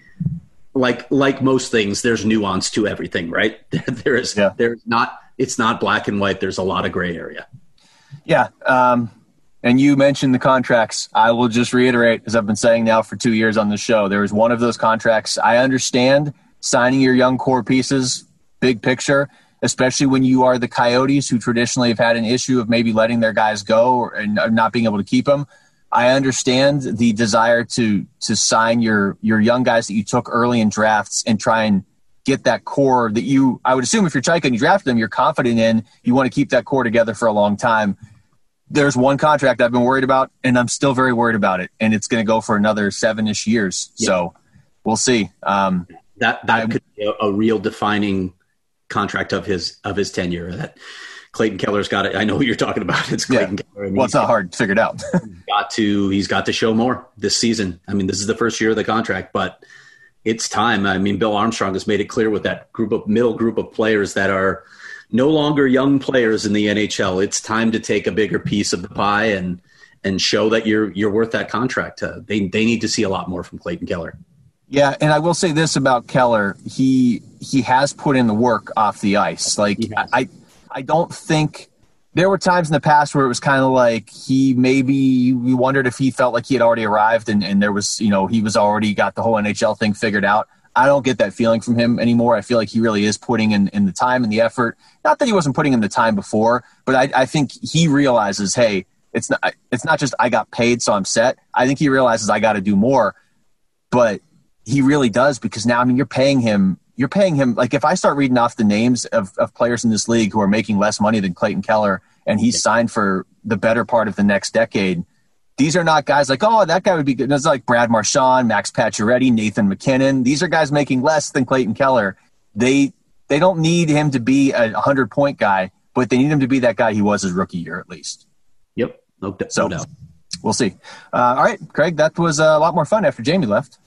like like most things, there's nuance to everything, right? there is yeah. there's not it's not black and white. There's a lot of gray area. Yeah. Um And you mentioned the contracts. I will just reiterate, as I've been saying now for two years on the show, there was one of those contracts. I understand signing your young core pieces, big picture, especially when you are the Coyotes, who traditionally have had an issue of maybe letting their guys go or, and not being able to keep them. I understand the desire to to sign your your young guys that you took early in drafts and try and get that core that you, I would assume if you're Chayka and you draft them, you're confident in, you want to keep that core together for a long time. There's one contract I've been worried about, and I'm still very worried about it, and it's going to go for another seven-ish years. Yeah. So we'll see. Um, that that I, could be a, a real defining contract of his of his tenure. That Clayton Keller's got it. I know who you're talking about. It's Clayton yeah. Keller. Well, it's not hard to figure it out. he's got to he's got to show more this season. I mean, this is the first year of the contract, but it's time. I mean, Bill Armstrong has made it clear with that group of middle group of players that are no longer young players in the N H L. It's time to take a bigger piece of the pie and and show that you're you're worth that contract. Uh, they they need to see a lot more from Clayton Keller. Yeah, and I will say this about Keller: he he has put in the work off the ice. Like I I don't think there were times in the past where it was kind of like he maybe we wondered if he felt like he had already arrived and and there was you know he was already got the whole N H L thing figured out. I don't get that feeling from him anymore. I feel like he really is putting in, in the time and the effort. Not that he wasn't putting in the time before, but I, I think he realizes, hey, it's not it's not just I got paid, so I'm set. I think he realizes I got to do more. But he really does, because now, I mean, you're paying him. You're paying him. Like, if I start reading off the names of, of players in this league who are making less money than Clayton Keller, and he's signed for the better part of the next decade, these are not guys like, oh, that guy would be good. It's like Brad Marchand, Max Pacioretty, Nathan McKinnon. These are guys making less than Clayton Keller. They they don't need him to be a hundred-point guy, but they need him to be that guy he was his rookie year at least. Yep. No, no so doubt. We'll see. Uh, all right, Craig, that was a lot more fun after Jamie left.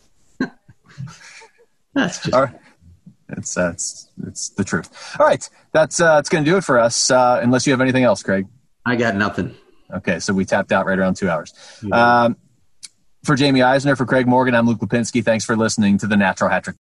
That's just... All right. It's, uh, it's, it's the truth. All right, that's, uh, that's going to do it for us, uh, unless you have anything else, Craig. I got nothing. Okay, so we tapped out right around two hours. Um, for Jamie Eisner, for Craig Morgan, I'm Luke Lipinski. Thanks for listening to the Natural Hat Trick